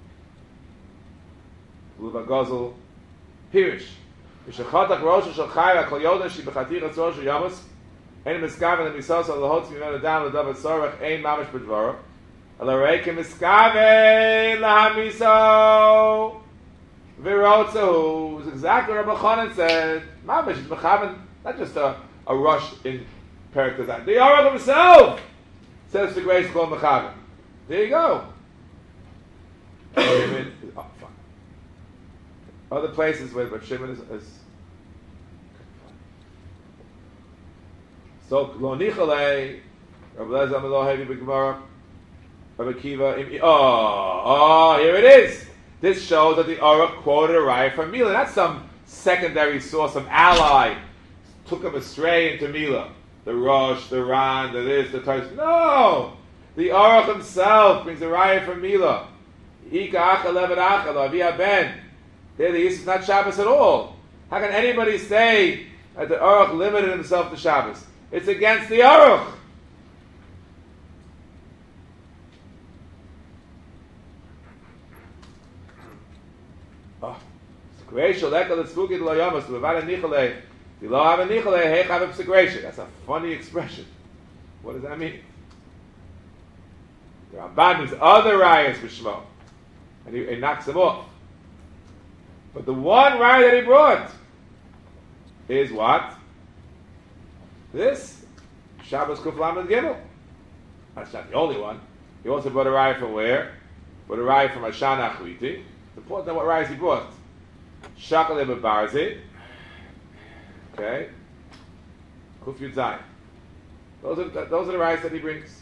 Luva Gozel. Pirish. V'shachatach Rosh Shal Chayra Kol Yoda Shi B'chatir Atzor Shal Yamos. Ein Miskaven and Misos Al Lahotz Mimena Dam L'Davat Sorach Ein Mamash B'dvarah. Al Arei Miskaven Lahamiso. V'rotzahu. It's exactly what Rabbi Chanan said. Mamash is Mechaven, not just a, a rush in Perik Tazan. The Aruch himself says the grace called Mechaven. There you go. Shimon is, oh, fine. Other places where but Shimon is, is so lo nichale Rabbi Lezer Amelo Hevi B'Gemara Rabbi Kiva im oh oh here it is. This shows that the Aruch quoted a raya from Mila. That's some secondary source, some ally took him astray into Mila. The Rosh, the Ran, the this, the Tais. No. The Aruch himself brings a raya from Mila. Ika acha levet acha avia ben. There the Yisr is not Shabbos at all. How can anybody say that the Aruch limited himself to Shabbos? It's against the Aruch. Oh. That's a funny expression. What does that mean? The Ramban brings other rayas for Shmo, and he, he knocks them off. But the one raya that he brought is what? This Shabbos Kuf Lamed Gimel. That's not the only one. He also brought a raya from where? Brought a raya from Ashana Achwiti. It's important to know what rayas he brought. Shakal Ebebarzi. Okay. Kuf Yud Zayin. Those are the, those are the rayas that he brings.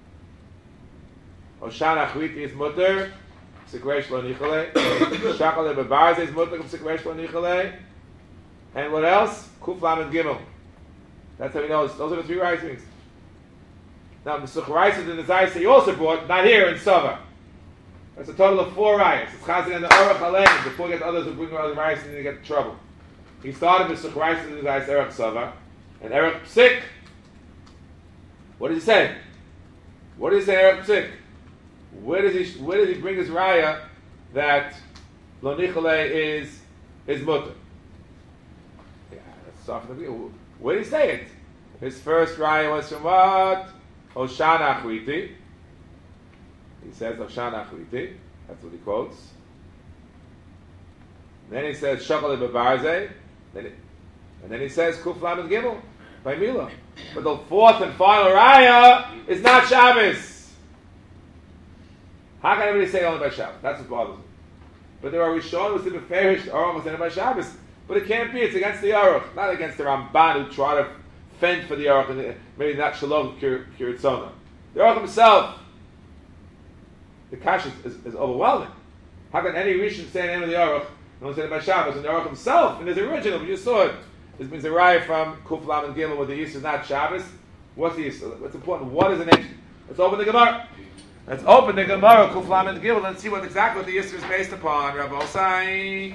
Oshana Achwiti is mutter. Sikresh Lo Nichale. Shakal Ebebarzi is mutter. Sikresh Lo Nichale. And what else? Kuf Lamed Gimel. That's how he knows. Those are the three rayas things. Now the Sucharaisa and the Zayis he also brought, not here in Sava. That's a total of four rayas. It's Chazin and the Aruch Alein. Before we get others who bring other rayas and they get in trouble. He started with Sucharaisa and the Zayis Erech Sava and Erech Psik. What does he say? What does he say Erech Psik? Where does he where does he bring his raya that Lo Nichale is is mutter? Yeah, that's soft. Where did he say it? His first raya was from what? Oshana Achwiti. He says Oshana Achwiti. That's what he quotes. Then he says Shakal Bebarze. Then it, and then he says Kuf Lamed Gimel by Mila. But the fourth and final raya is not Shabbos. How can anybody say only by Shabbos? That's what bothers me. But there are Rishon who say Beferish Aruch was only by Shabbos. But it can't be. It's against the Aruch, not against the Ramban who try to fend for the Aruch and maybe not Shalom Kiritzona. The Aruch himself, the Kash is, is, is overwhelming. How can any Rishon say the name of the Aruch and don't say it by Shabbos? And the Aruch himself, in his original, we just saw it. This means a raya from Kuf Lamed Gimel where the Yisr is not Shabbos. What's the Yisr? What's important? What is an nation? Let's open the Gemara. Let's open the Gemara, Kuf Lamed Gimel, and see what exactly what the Yisr is based upon. Rabbi Osai.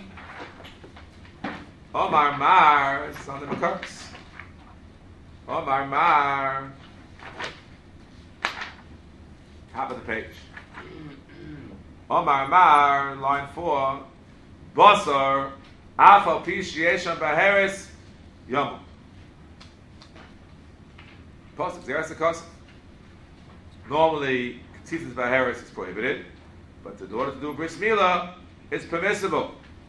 Omar Mar, it's on the Makars. Omar Mar. Top of the page. Omar Mar, line four. Basar, Afal Pish Yesham Baheres, Yom. Pasuk, Zeras Akosif. Normally, Tzitz Baheres is prohibited, but in order to do Bris Milah, it's permissible.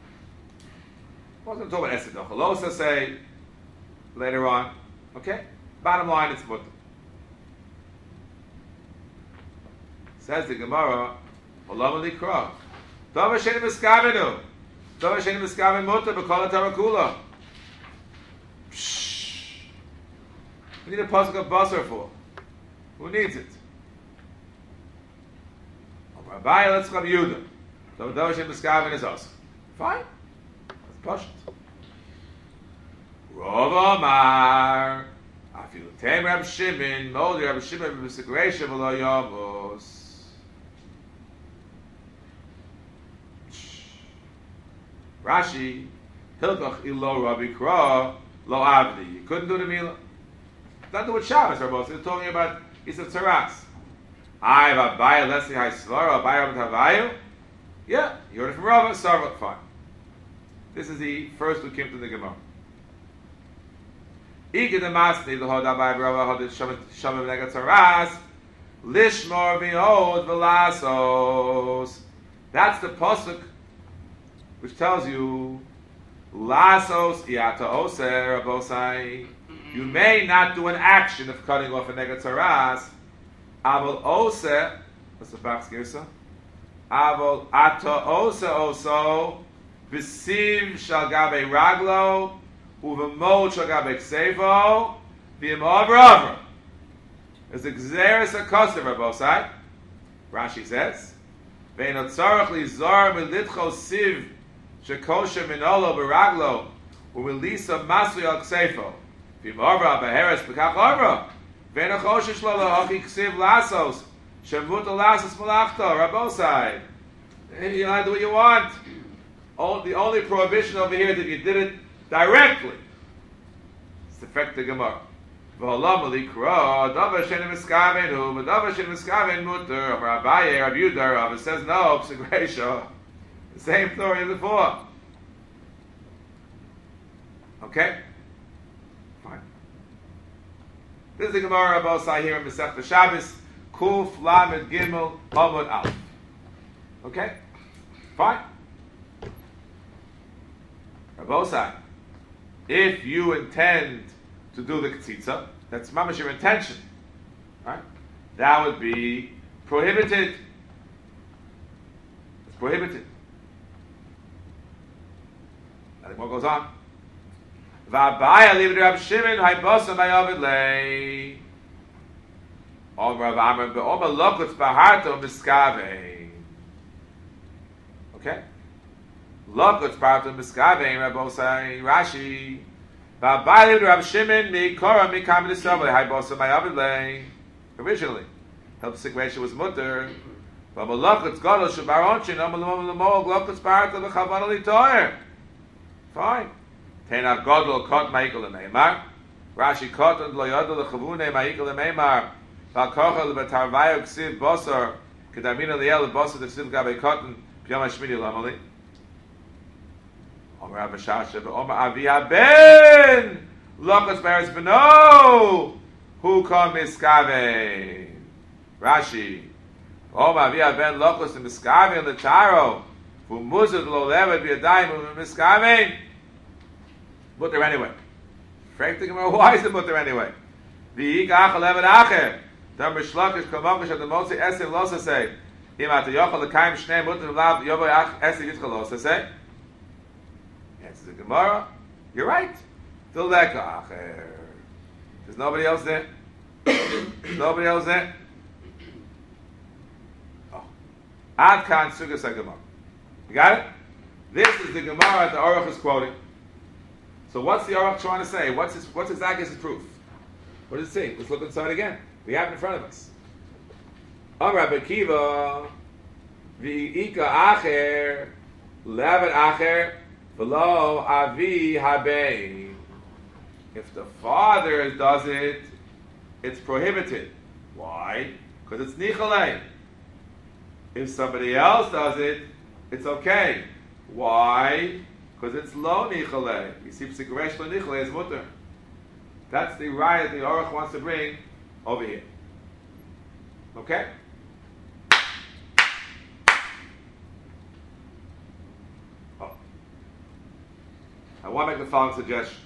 I wasn't talking about Esed Nochalosa, say, later on. Okay? Bottom line, it's mutter. Says the Gemara, Olam Likra. Dava Sheni Miskavenu. Dava Sheni Miskaven Mutter, B'kol HaTorah Kula. Pshh. We need a pasuk of Basar for. Who needs it? Rabbi, let's go to Yehuda. So Dava Sheni Miskaven is us. Fine. Pashut. Rav Amar, Afilu Tem Rab Shimon, Modi Rab Shimon b'B'Sigreisha v'Lo Yamos. Rashi, Hilkach Ilo Rabbi Kra Lo Avdi. You couldn't do the Milah. Don't do it Shabbos, Rabbi. They're talking about Isav Tzaras. I have Abaya Leslie Hai Svara, Abaya Rabbi Havayu. Yeah, you heard it from Rava, Sarva, fine. This is the first who came to the Gemara. Ike the Masni, the Hoda by Brava, Hoda Shamim Negat Saras, Lishmor Vihod Velasos. That's the pasuk which tells you, Lasos Iata Oser Abosai. You may not do an action of cutting off a Negat Saras. Avol Oser, what's the Bach's Girsa? Avol Ata Oser Oso. V'siv shal gabe raglo, uv'mod shal gabe ksevo, v'yimov avra. There's a gzeres akosef rabosai. Rashi says, ve'eno tzarech lizar militcho siv shekosher minolo b'raglo, u'melisa masli al ksefo, v'yimov avra b'heres b'kach avra, ve'eno chosher shlo lo'ochi ksiv lasos, Shavut Alasis Malachta, Rabosai. You know, do what you want. All, the only prohibition over here is that you did it directly. It's the fact of the Gemara. V'olam likra, davar shenim eskaven hu, v'davar shenim eskaven mutter, of Rabbaye, Rabbi Yehuda, Rabbi says no, p'segreisha. The same story as before. Okay? Fine. This is the Gemara Rabosai here in Masechta Shabbos, Kuf Lamed Gimel Amud Aleph. Okay? Fine. Rabosai, if you intend to do the Ketzitza, that's mamash your intention, right? That would be prohibited. It's prohibited. Nothing more goes on. V'abaya liv Rab Shimon haibasa mayavid lei. Om Rav Amar be'oma lokutz baharto miskavei. Okay? Lokutz baharto miskavei, Rabosai, Rashi. V'abaya liv Rab Shimon mikora mikam nisavle haibasa mayavid lei. Originally, help situation was mutter. V'ama lokutz gadol shabaronchin om l'mom l'mog lokutz baharto v'chavana litoyer. Fine. Tena gadol kot ma'ikol l'meimar. Rashi kot and lo yodol l'chavune ma'ikol l'meimar. V'alkochel v'tarvayo ksiv bosor kedamina liel bosor d'ksiv gabei kotten p'yom hashmini l'amali. Omer Abba Shasha v'omer avi haben lokos beres b'no hu kom miskave. Rashi Omer avi haben lokos miskave l'charo v'muzad lo levet b'yadayim miskave. Mutter anyway. Frank the Gemara, why is it mutter anyway? V'yik achal levet acher. Dann beschlagisch komogisch at the motzi esim losa say. Im at yochel l'kaim shnei mutter v'lav yoboy ach esim yitzchel losa say. Answers the Gemara. You're right. Till that acher. There's nobody else there. There's nobody else there. Oh. Ad kan sugas Gemara. You got it? This is the Gemara that the Aruch is quoting. So what's the Aruch trying to say? What's his, what's exactly his proof? What does it say? Let's look inside again. We have it in front of us. Amar Rabbi Akiva, v'ika acher, levet acher, v'lo avi habei. If the father does it, it's prohibited. Why? Because it's nichalei. If somebody else does it, it's okay. Why? Because it's lo nichalei. You see, p'sikaresh lo nichalei is mutter. That's the riot the Aruch wants to bring over here. Okay? Oh. I want to make the following suggestion.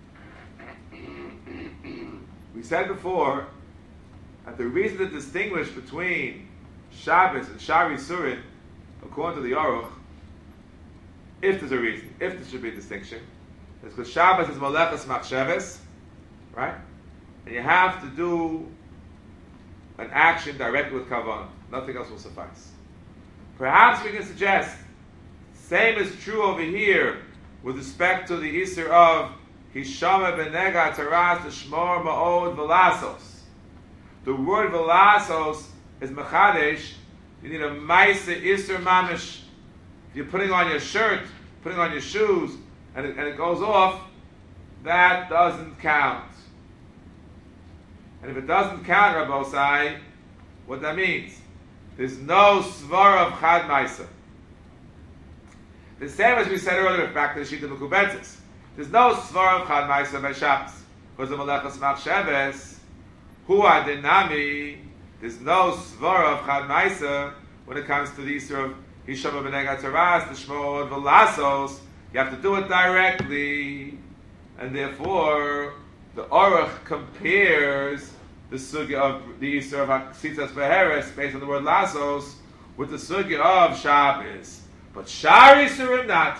We said before that the reason to distinguish between Shabbos and Shari Surin, according to the Aruch, if there's a reason, if there should be a distinction, is because Shabbos is Malechas Machsheves, right? And you have to do an action directly with Kavanah. Nothing else will suffice. Perhaps we can suggest, same is true over here with respect to the Isser of Hishama Benega Taras Shmor Ma'od Velasos. The word Velasos is Mechadesh. You need a Maisa Isser Mamish. If you're putting on your shirt, putting on your shoes, and it, and it goes off, that doesn't count. And if it doesn't count, Rabosai, what that means? There's no svara of chad maisa. The same as we said earlier, back to the sheet of Mekubetzis. There's no svara of chad maisa by Shabbos. Because of Malechas Machsheves, hu adinami, there's no svara of chad maisa when it comes to the Yisur of Hishama B'nega Taras, the Shmor Velasos. You have to do it directly. And therefore, the Aruch compares the sugya of the Yisur of Haksitzas Beheres based on the word Lasos with the sugya of Shabbos. But Shari Surim not.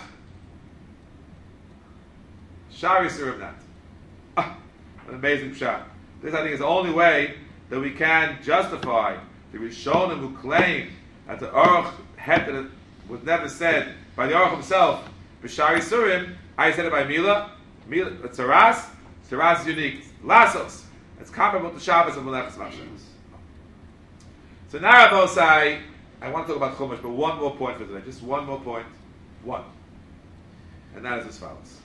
Shari Surim not. Ah, an amazing pshat. This, I think, is the only way that we can justify the Rishonim who claim that the Aruch had that it was never said by the Aruch himself. But Shari Surim, I said it by Mila. Mila, Tzaras. Tzaras is unique. Lasos. It's comparable to Shabbos and Malechas Machsheves. So now Rabosai, I want to talk about Chumash, but one more point for today. Just one more point. One. And that is as follows.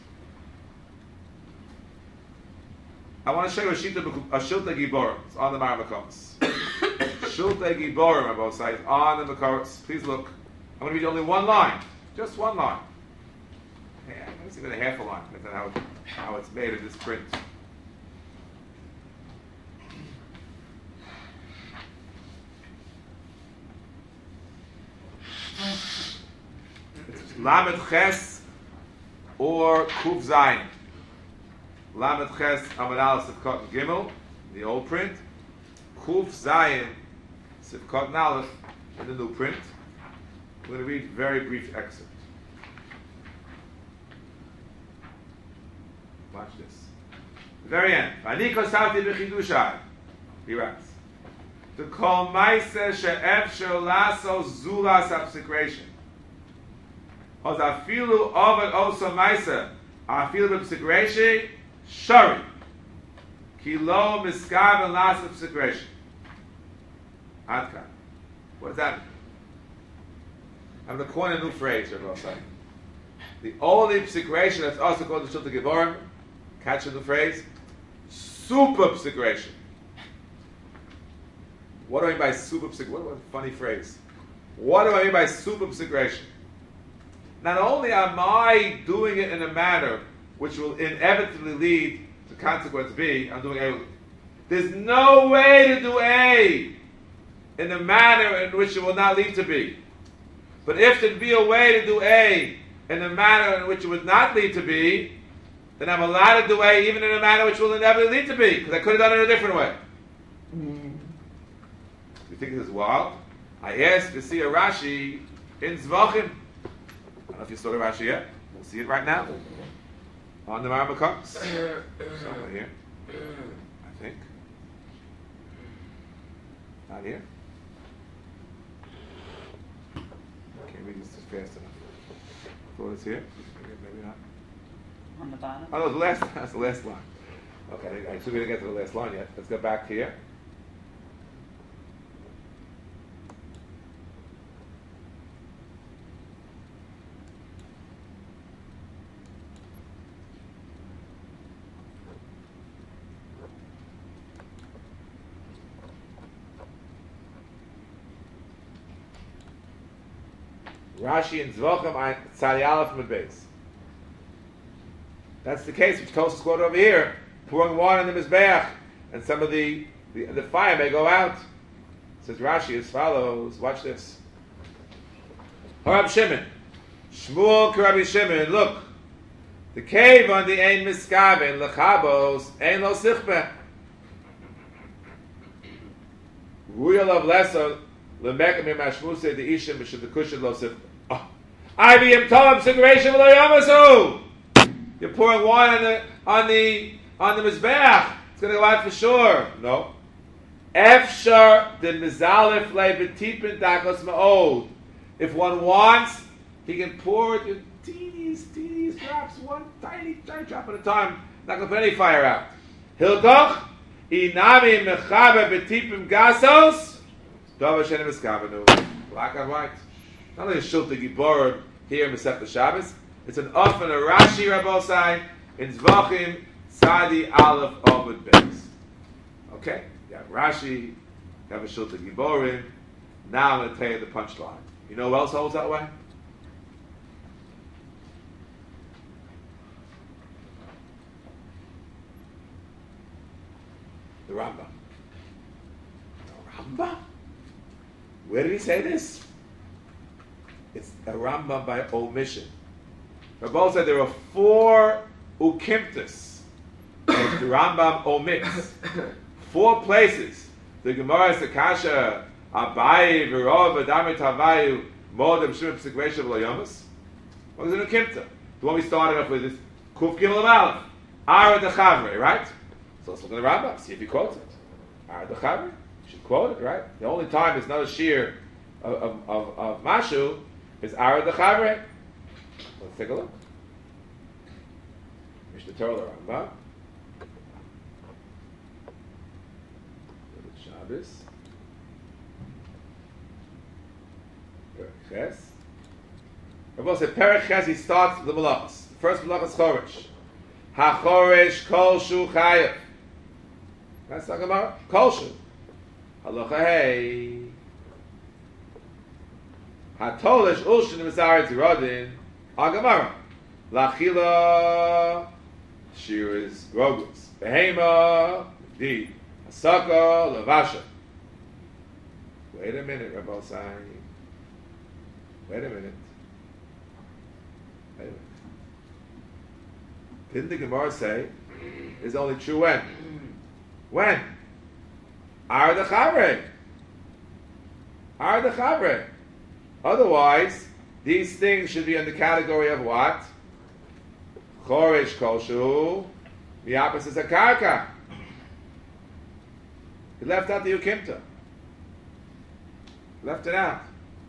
I want to show you a Shilta a Shilta Giborim. It's on the Maramakoms. Shilta Giborim, Rabosai, is on the Makoros. Please look. I'm going to read only one line. Just one line. Yeah, it's even a half a line. That's how, how it's made in this print. It's Lamed Ches or Kuf Zayin. Lamed Ches Amud Aleph Sivkot Gimel, the old print. Kuf Zayin Sivkot Aleph in the new print. We're going to read a very brief excerpt. Watch this. The very end. Ani kosavti b'chidushai. He writes. To call Maisa she'efshel laso zulas absekration. Hos afilu ovad oso Maisa afilu b'absekration shari. Ki lo miskav and las absekration. Adkan. What does that mean? I'm going to coin a new phrase here, saying. The only psikration that's also called the Shilta Giborim, catch the phrase, super psikration. What do I mean by super psikration? What a funny phrase. What do I mean by super psikration? Not only am I doing it in a manner which will inevitably lead to consequence B, I'm doing A. There's no way to do A in a manner in which it will not lead to B. But if there'd be a way to do A in a manner in which it would not lead to B, then I'm allowed to do A even in a manner which will inevitably lead to B, because I could have done it a different way. Mm. You think this is wild? I asked to see a Rashi in Zvachim. I don't know if you saw the Rashi yet. We'll see it right now. On the Maramakoms. Somewhere here. I think. Not here. Maybe it's just fast enough. Thought it's here. Maybe not. On the bottom? Oh, no, the last, that's the last line. Okay, I still didn't get to the last line yet. Let's go back here. Rashi and Zvochem Tzadi Aleph Mud Beis. That's the case which Tosfos quoted over here. Pouring water in the Mizbeach, and some of the, the the fire may go out. Says Rashi as follows. Watch this. Harab Shimon, Shmuel Karabi Shimon. Look, the cave on the Ein Miskaven Lechabos Ein Lo Sichbeh. Ruyal of Lesser Lemekam Mashmu said the Ishim Mishud the Kushan Lo Sichbeh. I be him told him Lo Yamasu. You're pouring wine on the on the on the mizbeach. It's going to go out for sure. No. Efshar the mizalef le betipin dakos ma'od. If one wants, he can pour it in teenies, teenies drops, one tiny, tiny drop at a time. Not going to put any fire out. Hilkoch inami mechabe betipim gasos. Dava shenem eskavenu. Black and white. Not only a Shilta Giborim here in Masechta Shabbos, it's an often a Rashi Rabosai in Zvachim Tzadi Aleph Amud Beis. Okay, you have Rashi, you have a Shilta Giborim. Now I'm going to tell you the punchline. You know who else holds that way? The Rambam. The Rambam? Where did he say this? It's a Rambam by omission. Rabbi said there are four ukimtas that the Rambam omits. Four places. The Gemara is the Kasha Abayi V'Rov Adamit Havayu Modem Shemim P'Sigresha V'Loyomus. What is an ukimta? The one we started off with is Kuf Gimel Aleph Ara Dechavre, right? So let's look at the Rambam, see if he quotes it. Ara Dechavre, you should quote it, right? The only time there's not a shear of, of, of, of Mashu is Ara Dechavre. Let's take a look. Mishnah Torah Rambam. Shabbos. Ches. Rabbi said, Perek Ches, he starts with the Malachas. The first Malach is Chorish. Ha-Chorish kol shu chayev. That's the Gemara. Kol shu. Halacha hey. Ha-Tolish ulshin v'zaret zirodin. Ha-Gemara. Lachila shir is rogus. Behema di. Hasaka levasha. Wait a minute, Rabbi Sai. Wait a minute. Wait a minute. Didn't the Gemara say it's only true when? When? Are the Chavrei. Are the Chavrei. Otherwise, these things should be in the category of what? Chorish Koshu. The opposite is a Karka. He left out the Ukimta. Left it out.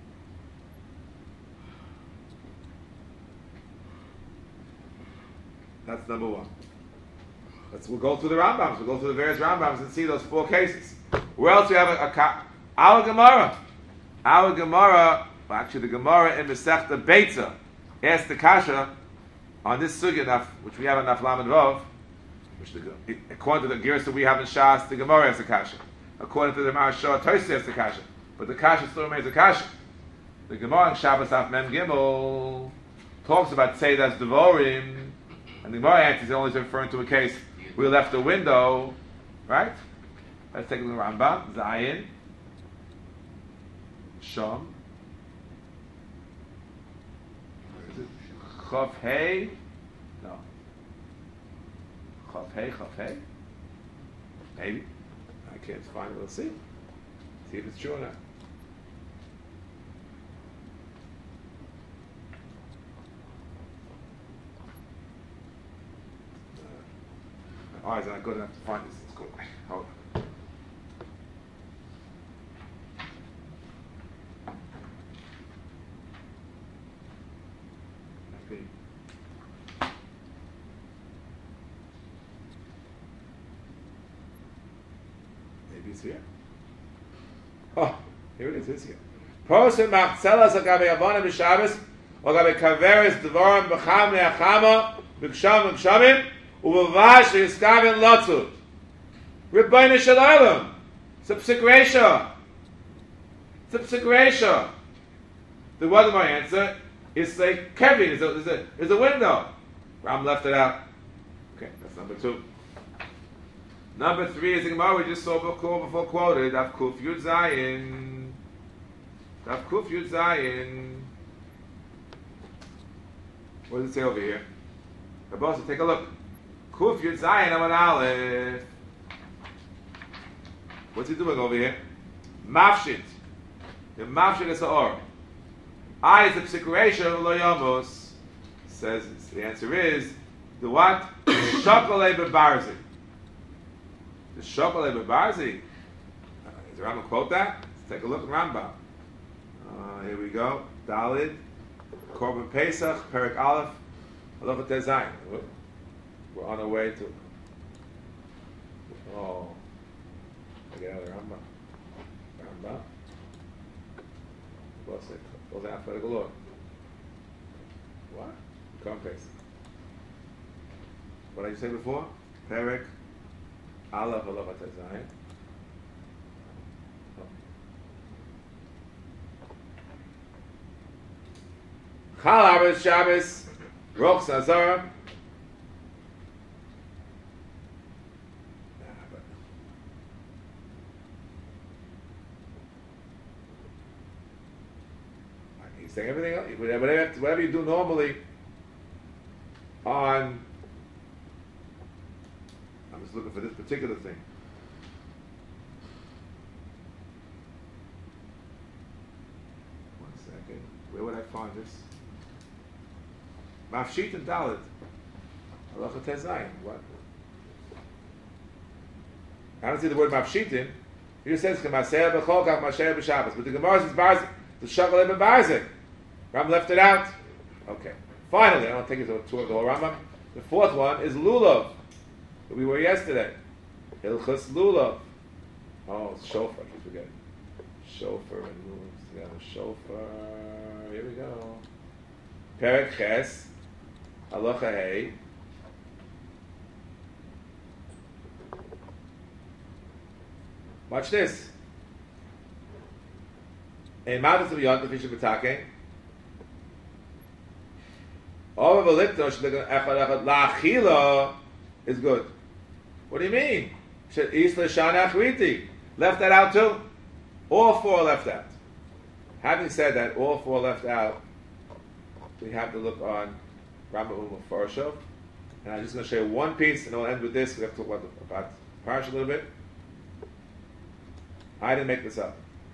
That's number one. Let's, we'll go through the Rambams. We'll go through the various Rambams and see those four cases. Where else do we have a, a our Gemara? Our Gemara, well, actually the Gemara in Masechta Beitza asked the Kasha on this sugya, naf, which we have in Naflam and Rov, which the, according to the Gersa we have in Shas, the Gemara asks the Kasha. According to the Marashah, Tosi asks the Kasha. But the Kasha still remains a Kasha. The Gemara in Shabbos Af Mem Gimel talks about Tzeidas Devorim, and the Gemara answers only referring to a case we left a window, right? Let's take a look at Rambam, Zayin, Shom, Chav Hey, no, Chav Hey, Chav Hey, maybe, I can't find it, we'll see, see if it's true or not. My eyes are not good enough to find this. It's cool. Hold on. Okay. Maybe it's here. Oh, here it is. It's here. Person machzelas agabe avona b'Shabbos or agabe kaveres dvorim b'cham le'achama b'ksham b'kshamim. Uvash is Gavin Lotzut. Ribbono shel Olam. It's a psik reisha. It's a psik reisha. The word of my answer is like Kevin. Is a, is a, is a window. Ram left it out. Okay, that's number two. Number three is the Gemara we just saw before, before quoted. Daf Kuf Yud Zayin. Daf Kuf Yud Zayin. What does it say over here? The boss, take a look. Kuf Yud Zayin Amud Aleph. What's he doing over here? Mafshit. The Mafshit is the or. I is the psikuration of Lo Yomos. Says the answer is the what? Shokolei bebarzi. The Shokolei bebarzi. Does the Rambam quote that? Let's take a look at Rambam. Uh, here we go. Dalid. Korban Pesach. Perek Aleph. Halacha Tezayin. We're on our way to. Oh, I get out of the Rambam. Rambam. What's it? What's that for the Lord? What? Come face. What did you say before? Perek, Aleph, Halacha Tezayin. Chal Arbes Shabbos, Roch Sazara. Saying everything else, whatever, whatever you do normally on, I'm just looking for this particular thing. One second. Where would I find this? Mafshit and Dalit. Halacha Tezayin. What? I don't see the word Mafshitin. Here it says, K'maseh b'chol kach masher b'Shabbos. But the Gemara says, Barzik. The Shokolei bebarzik. Ram left it out. Okay. Finally, I don't take it to a tour of the whole Rambam. The fourth one is Lulav, that we were yesterday. Hilchas Lulav. Oh, it's Shofar, I keep forgetting. Shofar and moves together. Shofar. Here we go. Perek Ches. Halacha Hey. Watch this. In Matas of Yont, the fish of Batake. All of a liptosh, la'achila is good. What do you mean? Isla Shana Achriti. Left that out too? All four left out. Having said that, all four left out, we have to look on Rama Uma Farshov. And I'm just going to show you one piece, and I'll end with this. We have to talk about, the, about Parish a little bit. I didn't make this up.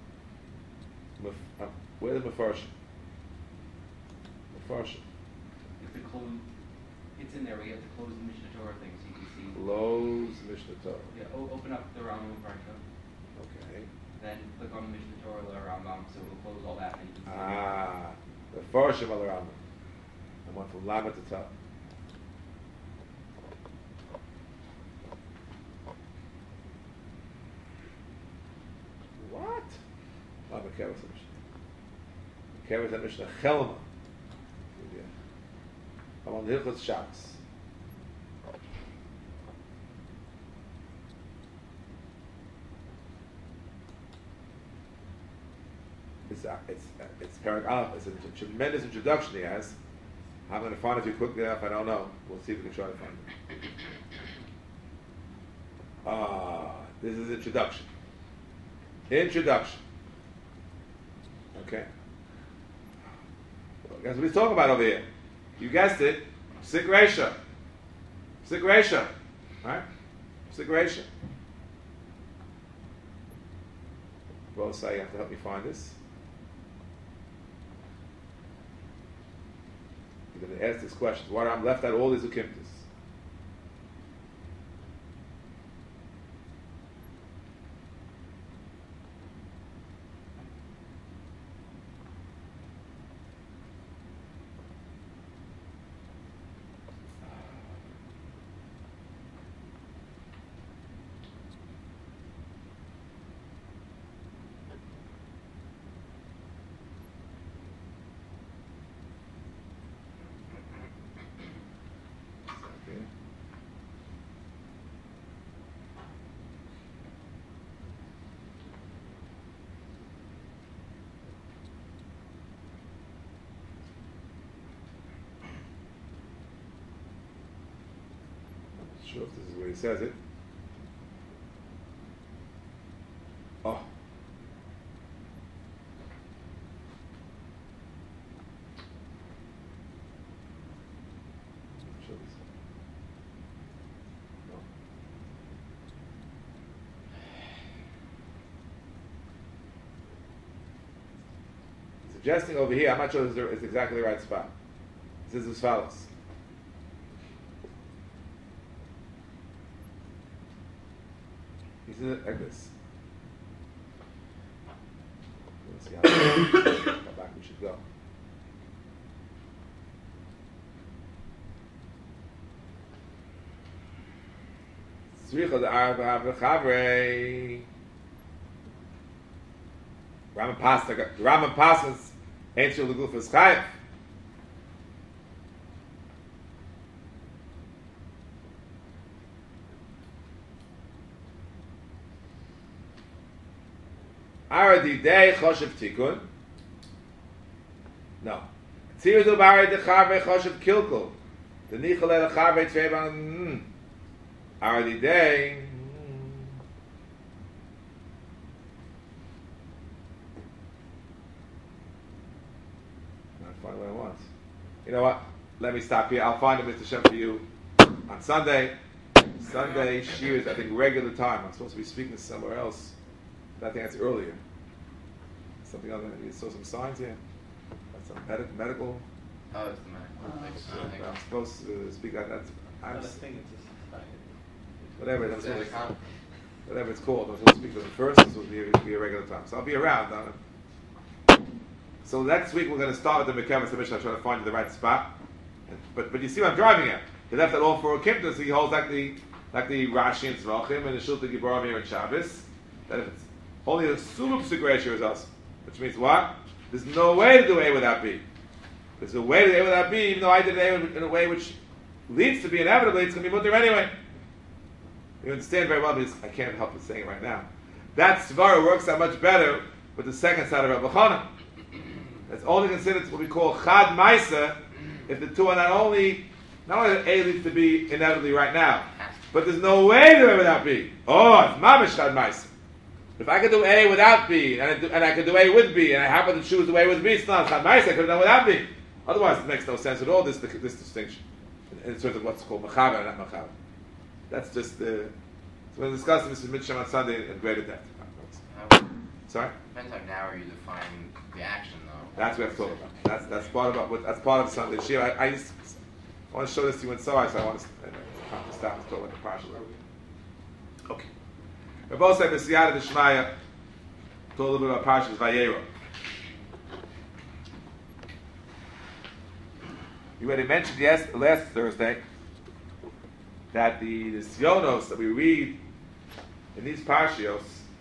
Uh, where's the Mefarshim? Mefarshim. If the close, it's in there. We have to close the Mishnah Torah thing so you can see. Close Mishnah Torah. Yeah, o- open up the Rambam Parsha. Okay. Then click on the Mishnah Torah or Rambam, so it will close all that and you can see. Ah, the Mefarshim al Rambam. I went from Lama to Tav. What? Oh, Mekeres HaMishnah. Mekeres HaMishnah Chelma. I'm on Hilchot Shabbos. It's uh, it's uh, it's Perek Aleph. It's a, it's a tremendous introduction he has. I'm going to find it if you quickly enough. I don't know. We'll see if we can try to find it. Ah, this is introduction. Introduction. Okay. Well, guess what he's talking about over here? You guessed it. Sick ratio. Sick ratio. Right? Sick ratio. Well, say you have to help me find this. You're going to ask this question. Why I'm left out all these ukimtas? Sure if this is where he says it. Oh. Sure this. No. He's suggesting over here, I'm not sure this is exactly the right spot. This is as follows. He says it like this. Let's see how, how back we should go. Tzricha the Arba V'Chavrei. Rambam Pasta. Rambam Pasta's answer to the Gufas Chayef. Aradi day choshev tikun. No. Tzirdu b'arad dechavei choshev kilkul. The nichel el chavei tveiban. Aradi day. I'll find what I want. You know what? Let me stop here. I'll find a Mister Shem for you on Sunday. Sunday, Shiur, I think regular time. I'm supposed to be speaking somewhere else. I think that's earlier. Something other than you saw some signs here. That's some medic, medical. Oh, it's the medical. Uh, Thanks. I'm, I'm supposed to speak like that. I'm, I think it's a whatever, I'm It's supposed a to, con- whatever it's called. I'm supposed to speak to them first. This will be a, be a regular time. So I'll be around. Uh, so next week we're going to start with the Mekeres HaMishnah. I'll try to find you the right spot. And, but but you see what I'm driving at. He left that all for a kimta, so he holds like the like the Rashi and Tzvachim and the Shulta Gibor Amir and Shabbos. That if it's Only the suluk segresher is us. Which means what? There's no way to do A without B. There's a way to do A without B, even though I did A in a way which leads to B inevitably, it's going to be mutter anyway. You understand very well, because I can't help but saying it right now. That svara works out much better with the second side of Rabbi Chana. It's only considered what we call chad maisa if the two are not only, not only that A leads to B inevitably right now, but there's no way to do it without B. Oh, it's mamish chad maisa. If I could do A without B, and I, do, and I could do A with B, and I happen to choose the A with B, it's not chad maisa, I could have done without B. Otherwise, it makes no sense at all, this, this distinction, in, in terms of what's called machaber and not machaber. That's just the, uh, so we'll discuss this in Midshem on Sunday in greater depth. Sorry? Depends how narrow you define the action, though. That's what we have to talk about. That's that's part of what that's part of Sunday Shir. I, I just I want to show this to you in Sorry, so I want to, I want to stop and talk about the parsha. Okay. We both said the Siyata D'Shmaya told a little bit about Parshas Vayera. You already mentioned yes last Thursday that the, the Sionos that we read in these Parshios,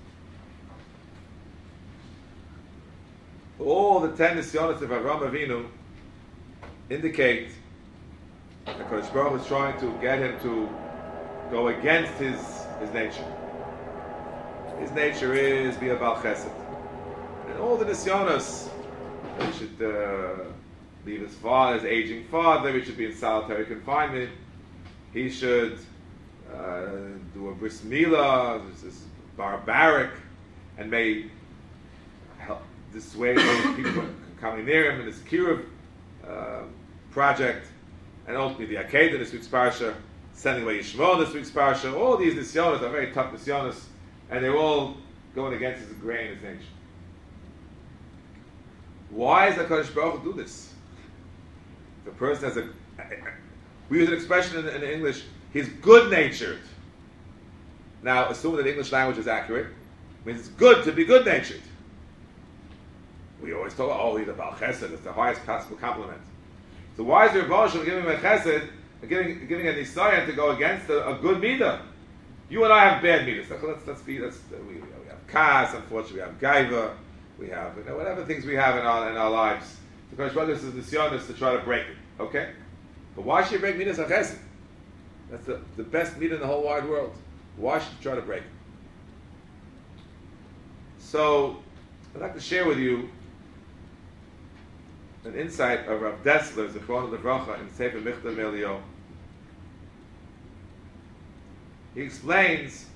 all the ten Nisyonos of Avraham Avinu indicate that Kodesh Baruch was trying to get him to go against his, his nature. His nature is be a Baal Chesed. And all the Nisyonos, he should uh, leave his father, his aging father, he should be in solitary confinement, he should uh, do a bris milah, this is barbaric, and may help dissuade those people from coming near him in this Kiruv uh, project, and ultimately the Akedah, this week's parsha, sending away Yishmael, this week's parsha. All these nisyonos are very tough nisyonos, and they're all going against his grain, his nature. Why does HaKadosh Baruch Hu do this? The person has a, we use an expression in, in English, he's good-natured. Now, assuming that the English language is accurate, it means it's good to be good-natured. We always talk, oh, he's a Baal Chesed, it's the highest possible compliment. So why is there a Baal Shem giving him a Chesed, giving, giving a Nisayan to go against a, a good Midah? You and I have bad Midas. Let's, let's be, let's, we, we have Kas, unfortunately, we have Gaiva, we have, you know, whatever things we have in our, in our lives. The Kodesh Baruch Hu is Nisyanis to try to break it, okay? But why should you break Midas HaChesed? That's the, the best Midah in the whole wide world. Why should you try to break it? So, I'd like to share with you an insight of Rav Dessler, Zichron Levracha, in Sefer Michtav Eliyahu. He explains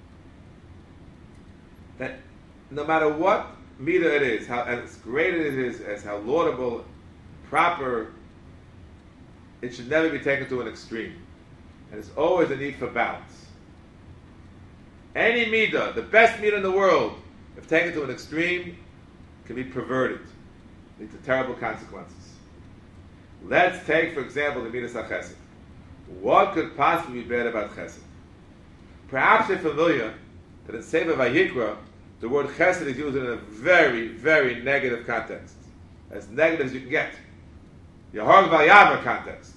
that no matter what midah it is, how as great it is, as how laudable, proper, it should never be taken to an extreme. And there's always a need for balance. Any midah, the best midah in the world, if taken to an extreme, can be perverted, lead to terrible consequences. Let's take, for example, the midas HaChesed. What could possibly be bad about Chesed? Perhaps you're familiar that in Sefer Vayikra, the word Chesed is used in a very, very negative context, as negative as you can get. Yahar Vayavar context.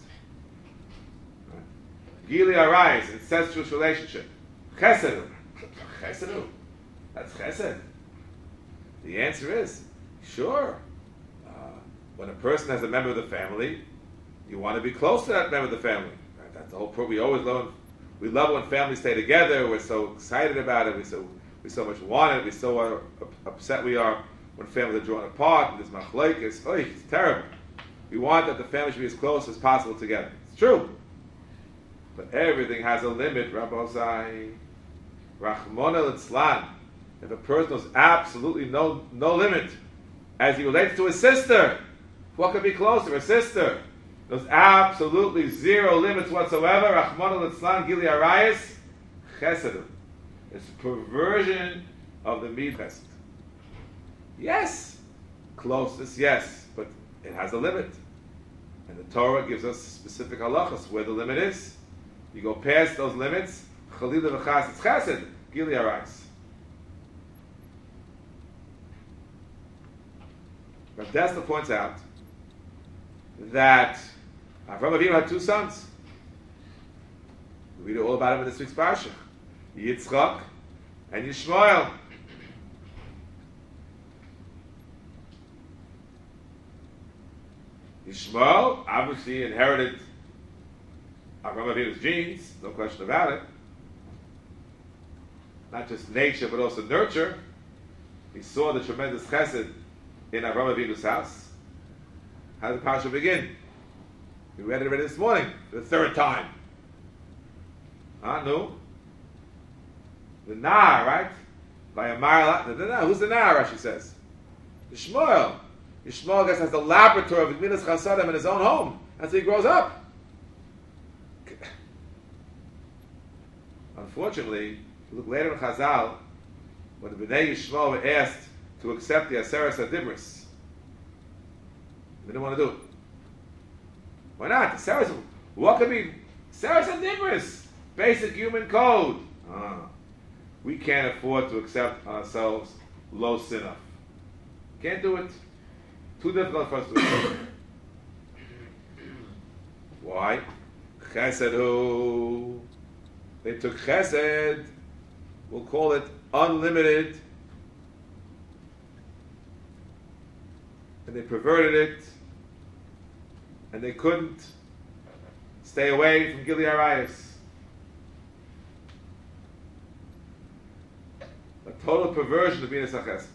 Gili Arayis, incestuous relationship. Chesed. Chesed. That's Chesed. The answer is, sure. Uh, when a person has a member of the family, you want to be close to that member of the family. Right? That's the whole pro- we always love. We love when families stay together. We're so excited about it. We so we so much want it. We so uh, upset we are when families are drawn apart and there's machlokes. Oh, it's terrible. We want that the family should be as close as possible together. It's true, but everything has a limit. Rabbi Zai, Rachmana Litzlan. If a person knows absolutely no no limit as he relates to his sister, what could be closer? A sister. There's absolutely zero limits whatsoever. Rachmana Litzlan Gili Arayis Chesed. It's perversion of the mid chesed. Yes, closest, yes, but it has a limit. And the Torah gives us specific halachas where the limit is. You go past those limits, Chalila v'chas, it's chesed, Gili Arayis. Rav Dessler points out that Avraham Avinu had two sons. We read all about him in this week's parsha, Yitzchak and Yishmael. Yishmael obviously inherited Avraham Avinu's genes, no question about it. Not just nature, but also nurture. He saw the tremendous chesed in Avraham Avinu's house. How did the parasha begin? We read it already this morning, for the third time. Ah, no. The Nar, right? By a Mar, the Nar. Who's the Nar? Rashi says. Yishmael. Yishmael, I guess, has the laboratory of Minas Chasadim in his own home. That's how he grows up. Unfortunately, if you look later in Chazal, when the Bnei Yishmael were asked to accept the Aseres HaDibros, they didn't want to do it. Why not? Aseres, what could be Aseres HaDibros? Basic human code. Ah, we can't afford to accept ourselves low enough. Can't do it. Too difficult for us to do. Why? Chesed who? They took chesed, we'll call it unlimited, and they perverted it, and they couldn't stay away from Gilui Arayos. A total perversion of Minas HaChesed.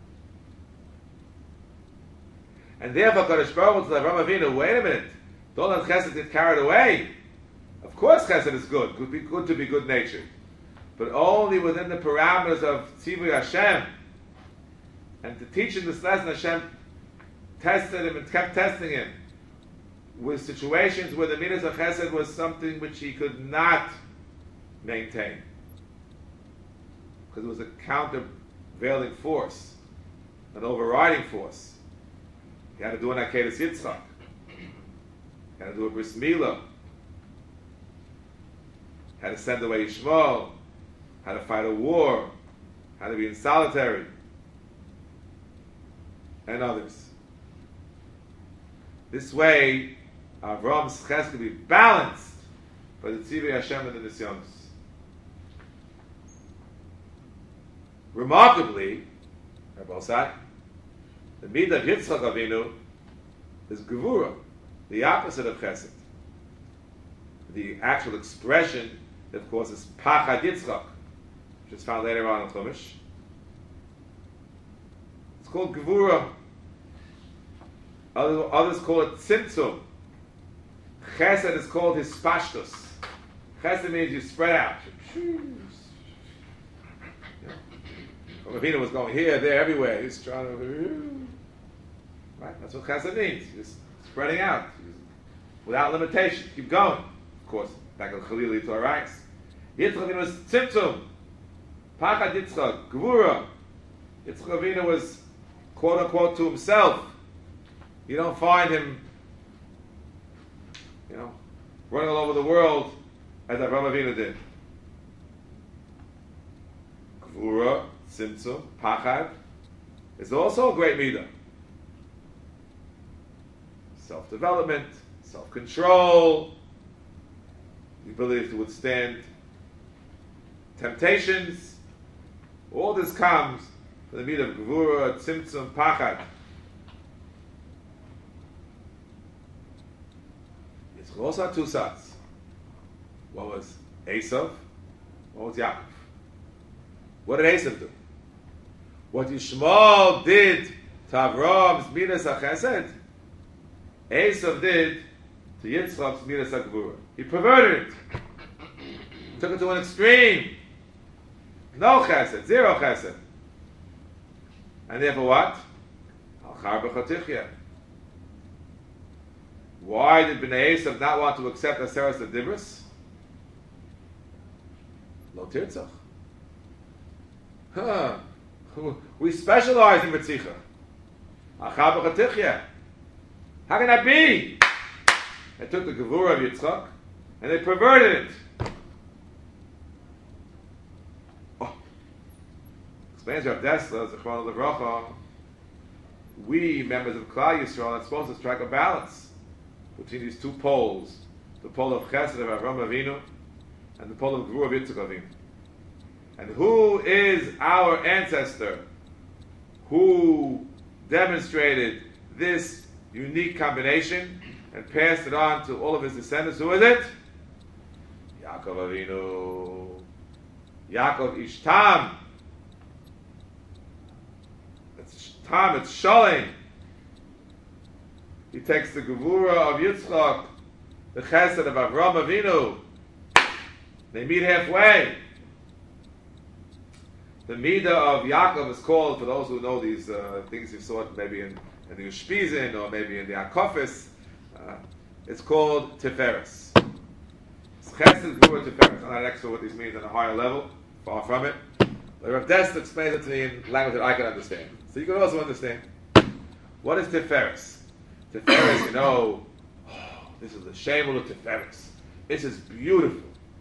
And therefore, Kadosh Baruch Hu to Avraham Avinu, wait a minute, don't let chesed get carried away. Of course, chesed is good. Could be good to be good natured, but only within the parameters of Tzivui Hashem. And to teach him this lesson, Hashem tested him and kept testing him with situations where the midas of chesed was something which he could not maintain because it was a countervailing force, an overriding force. He had to do an Akedas Yitzchak. He had to do a Bris Milah. Had to send away Yishmael. Had to fight a war. Had to be in solitary. And others. This way, Avram's chesed could be balanced by the Tzivui Hashem and the Nisyonos. Remarkably, Rabbi Osai, the midah of Yitzchak Avinu is Gevura, the opposite of Chesed. The actual expression, of course, is Pachad Yitzchak, which is found later on in Chumash. It's called Gevura. Others, others call it Tzimtzum. Chesed is called Hispashtus. Chesed means you spread out. Avinu was going here, there, everywhere. He's trying to... Right? That's what chesed means. He's spreading out. He's without limitation. Keep going. Of course, back in Chalili to our rights. Yitzchak Avinu was Tzimtzum. Pachad Yitzchak. Gevura. Yitzchak Avinu was quote-unquote to himself. You don't find him, you know, running all over the world as Avraham Avinu did. Gevura, Tzimtzum, Pachad is also a great midah. Self-development, self-control, the ability to withstand temptations. All this comes from the midah of Gevura, Tzimtzum, Pachad. It's also two sides. What was Esav? What was Yaakov? What did Esav do? What Yishmael did to Avram's midas HaChesed, Esav did to Yitzchak's midas HaGevura. He perverted it. Took it to an extreme. No chesed, zero chesed. And therefore what? Al-Char B'Chotichya. Why did Bnei Esav not want to accept Aseres HaDibros? Lo Tirtzach. Huh. We specialize in Ritzicha. Achar B'Chotichya. How can that be? They took the Gevura of Yitzchak and they perverted it. Oh. Explains Rav Dessler, Zechron Levracha, we, members of Klal Yisrael, are supposed to strike a balance between these two poles, the pole of Chesed of Avraham Avinu and the pole of Gevura of Yitzchak Avinu. And who is our ancestor who demonstrated this unique combination and passed it on to all of his descendants. Who is it? Yaakov Avinu. Yaakov Ishtam. It's Tam, it's Sholem. He takes the Gevura of Yitzchak, the Chesed of Avram Avinu. They meet halfway. The Midah of Yaakov is called, for those who know these uh, things you saw it maybe in, in the Ushpizin or maybe in the Akofis, uh, it's called Tiferes. It's Chesed, Gevura, Tiferes. I'm not an expert what this means on a higher level, far from it. But Rav Dessler explains it to me in language that I can understand. So you can also understand. What is Tiferes? Tiferes, you know, oh, this is the Shemul of Tiferes. This is beautiful.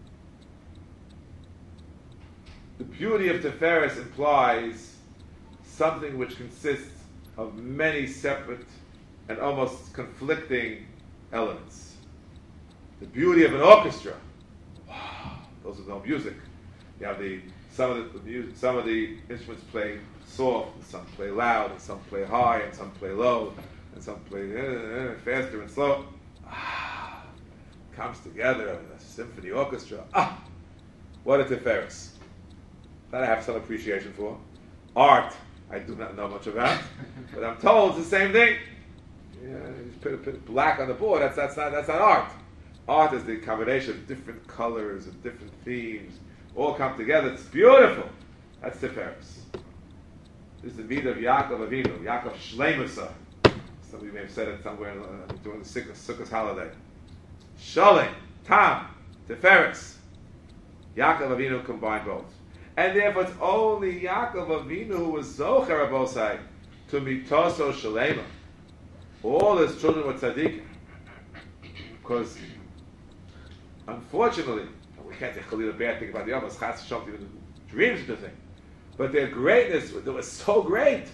The beauty of Tiferes implies something which consists of many separate and almost conflicting elements. The beauty of an orchestra. Wow, those who know music. You have the some of the, the music, some of the instruments play soft, and some play loud, and some play high, and some play low, and some play uh, uh, faster and slow. Ah, comes together in a symphony orchestra. Ah, what a Tiferes. That I have some appreciation for. Art, I do not know much about, but I'm told it's the same thing. Yeah, you just put, put black on the board. That's that's not that's not art. Art is the combination of different colors and different themes, all come together. It's beautiful. That's Tiferes. This is the Midah of Yaakov Avinu, Yaakov Shleimusa. Some of you may have said it somewhere uh, during the Sukkot, Sukkot holiday. Sholem, Tam, Tiferes. Yaakov Avinu combined both. And therefore it's only Yaakov Avinu who was Zocher Abosai to Mitoso Shalema. All his children were tzaddikim. Because, unfortunately, we can't say Khalil a bad thing about the others, Chas Shalom even dreams of the thing. But their greatness was so great.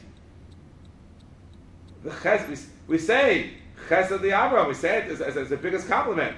The ches, we, we say, Chesed the Avraham, we say it as, as, as the biggest compliment.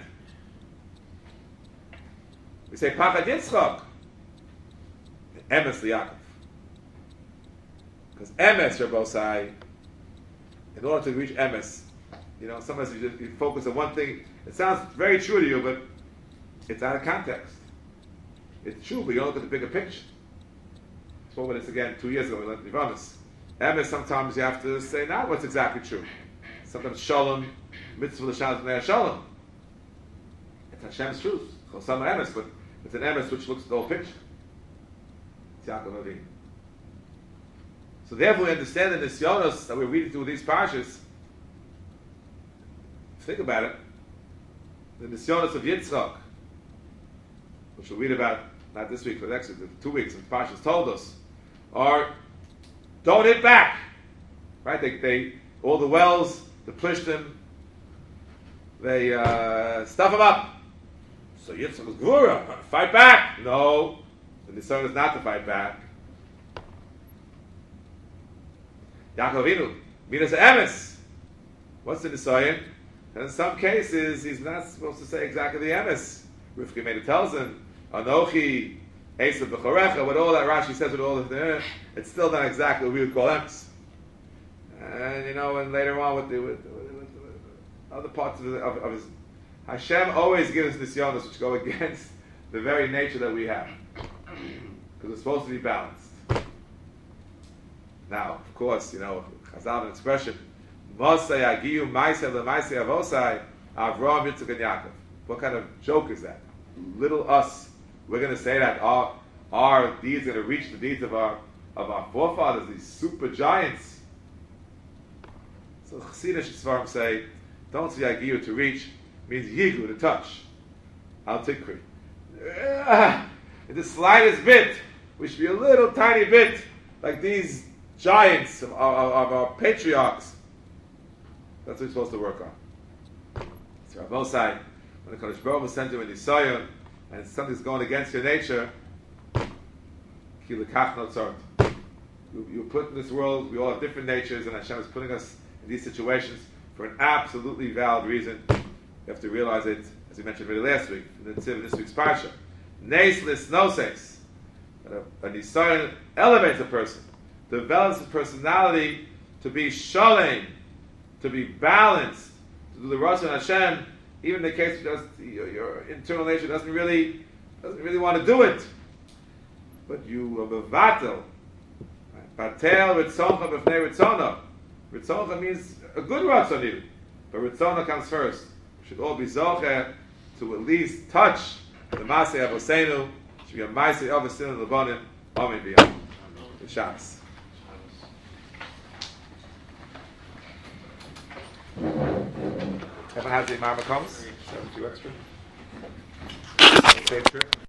We say, Pachad Yitzchak. Emes Yaakov. Because Emes, Rabbosai, in order to reach Emes, you know, sometimes you, just, you focus on one thing. It sounds very true to you, but it's out of context. It's true, but you don't look at the bigger picture. I spoke about this again two years ago. We learned Nivamis. Emes, sometimes you have to say not what's exactly true. Sometimes Shalom, Mitzvah L'Shalom B'nei Shalom. It's Hashem's truth. It's some Emes, but it's an Emes which looks at the whole picture. Yaakov Avinu. So therefore we understand the Nisyonos that we're reading through these parshas. Think about it. The Nisyonos of Yitzchak, which we'll read about not this week, but next week, two weeks, and parshas told us, are don't hit back. Right? They, they all the wells, the plishtim, they uh, stuff them up. So Yitzchak was Gvura, fight back. No. The Nisayon is not to fight back. Yaakov Avinu, Midas Emes. What's the Nisayon? And in some cases, he's not supposed to say exactly the Emes. Rivka Meda tells him, Anochi, Esav B'chorecha, with all that Rashi says, with all of the, it's still not exactly what we would call Emes. And you know, and later on with the, with, with, with, with other parts of, the, of, of his, Hashem always gives us Nisyonos which go against the very nature that we have. Because it's supposed to be balanced. Now, of course, you know, Chazal an expression, Mosai Agiyu Maisei LeMaisei Avosai Avraham Yitzchak and Yaakov. What kind of joke is that? Little us. We're going to say that our our deeds are going to reach the deeds of our of our forefathers, these super giants. So Chassidish Svarim say, don't say Agiyu to reach, means Yigu to touch. Al Tikri. In the slightest bit, we should be a little tiny bit like these giants of, of, of our patriarchs. That's what we're supposed to work on. So Rav Mosai, when the Kodesh Baruch Hu sent him in Nisayon, and something's going against your nature, ki lekach no tzort. You, you put in this world, we all have different natures, and Hashem is putting us in these situations for an absolutely valid reason. You have to realize it, as we mentioned already last week, in the Tziv of this week's parsha. Neis lisnoses. A Nisayon elevates a person, develops his personality to be shalem, to be balanced, to do the Ratzon Hashem, even in the case of just your, your internal nature doesn't really doesn't really want to do it, but you are bevatel. Batel ritzoncha b'fnei ritzona. Ritzoncha means a good Ratzon even, but ritzona comes first. We should all be zocher to at least touch the Masei Avoseinu. Should be a Masei Avoseinu Lebanim. Amen. B'yam. The Shabbos. Everyone has the Imam comes. Seventy extra. Safe trip.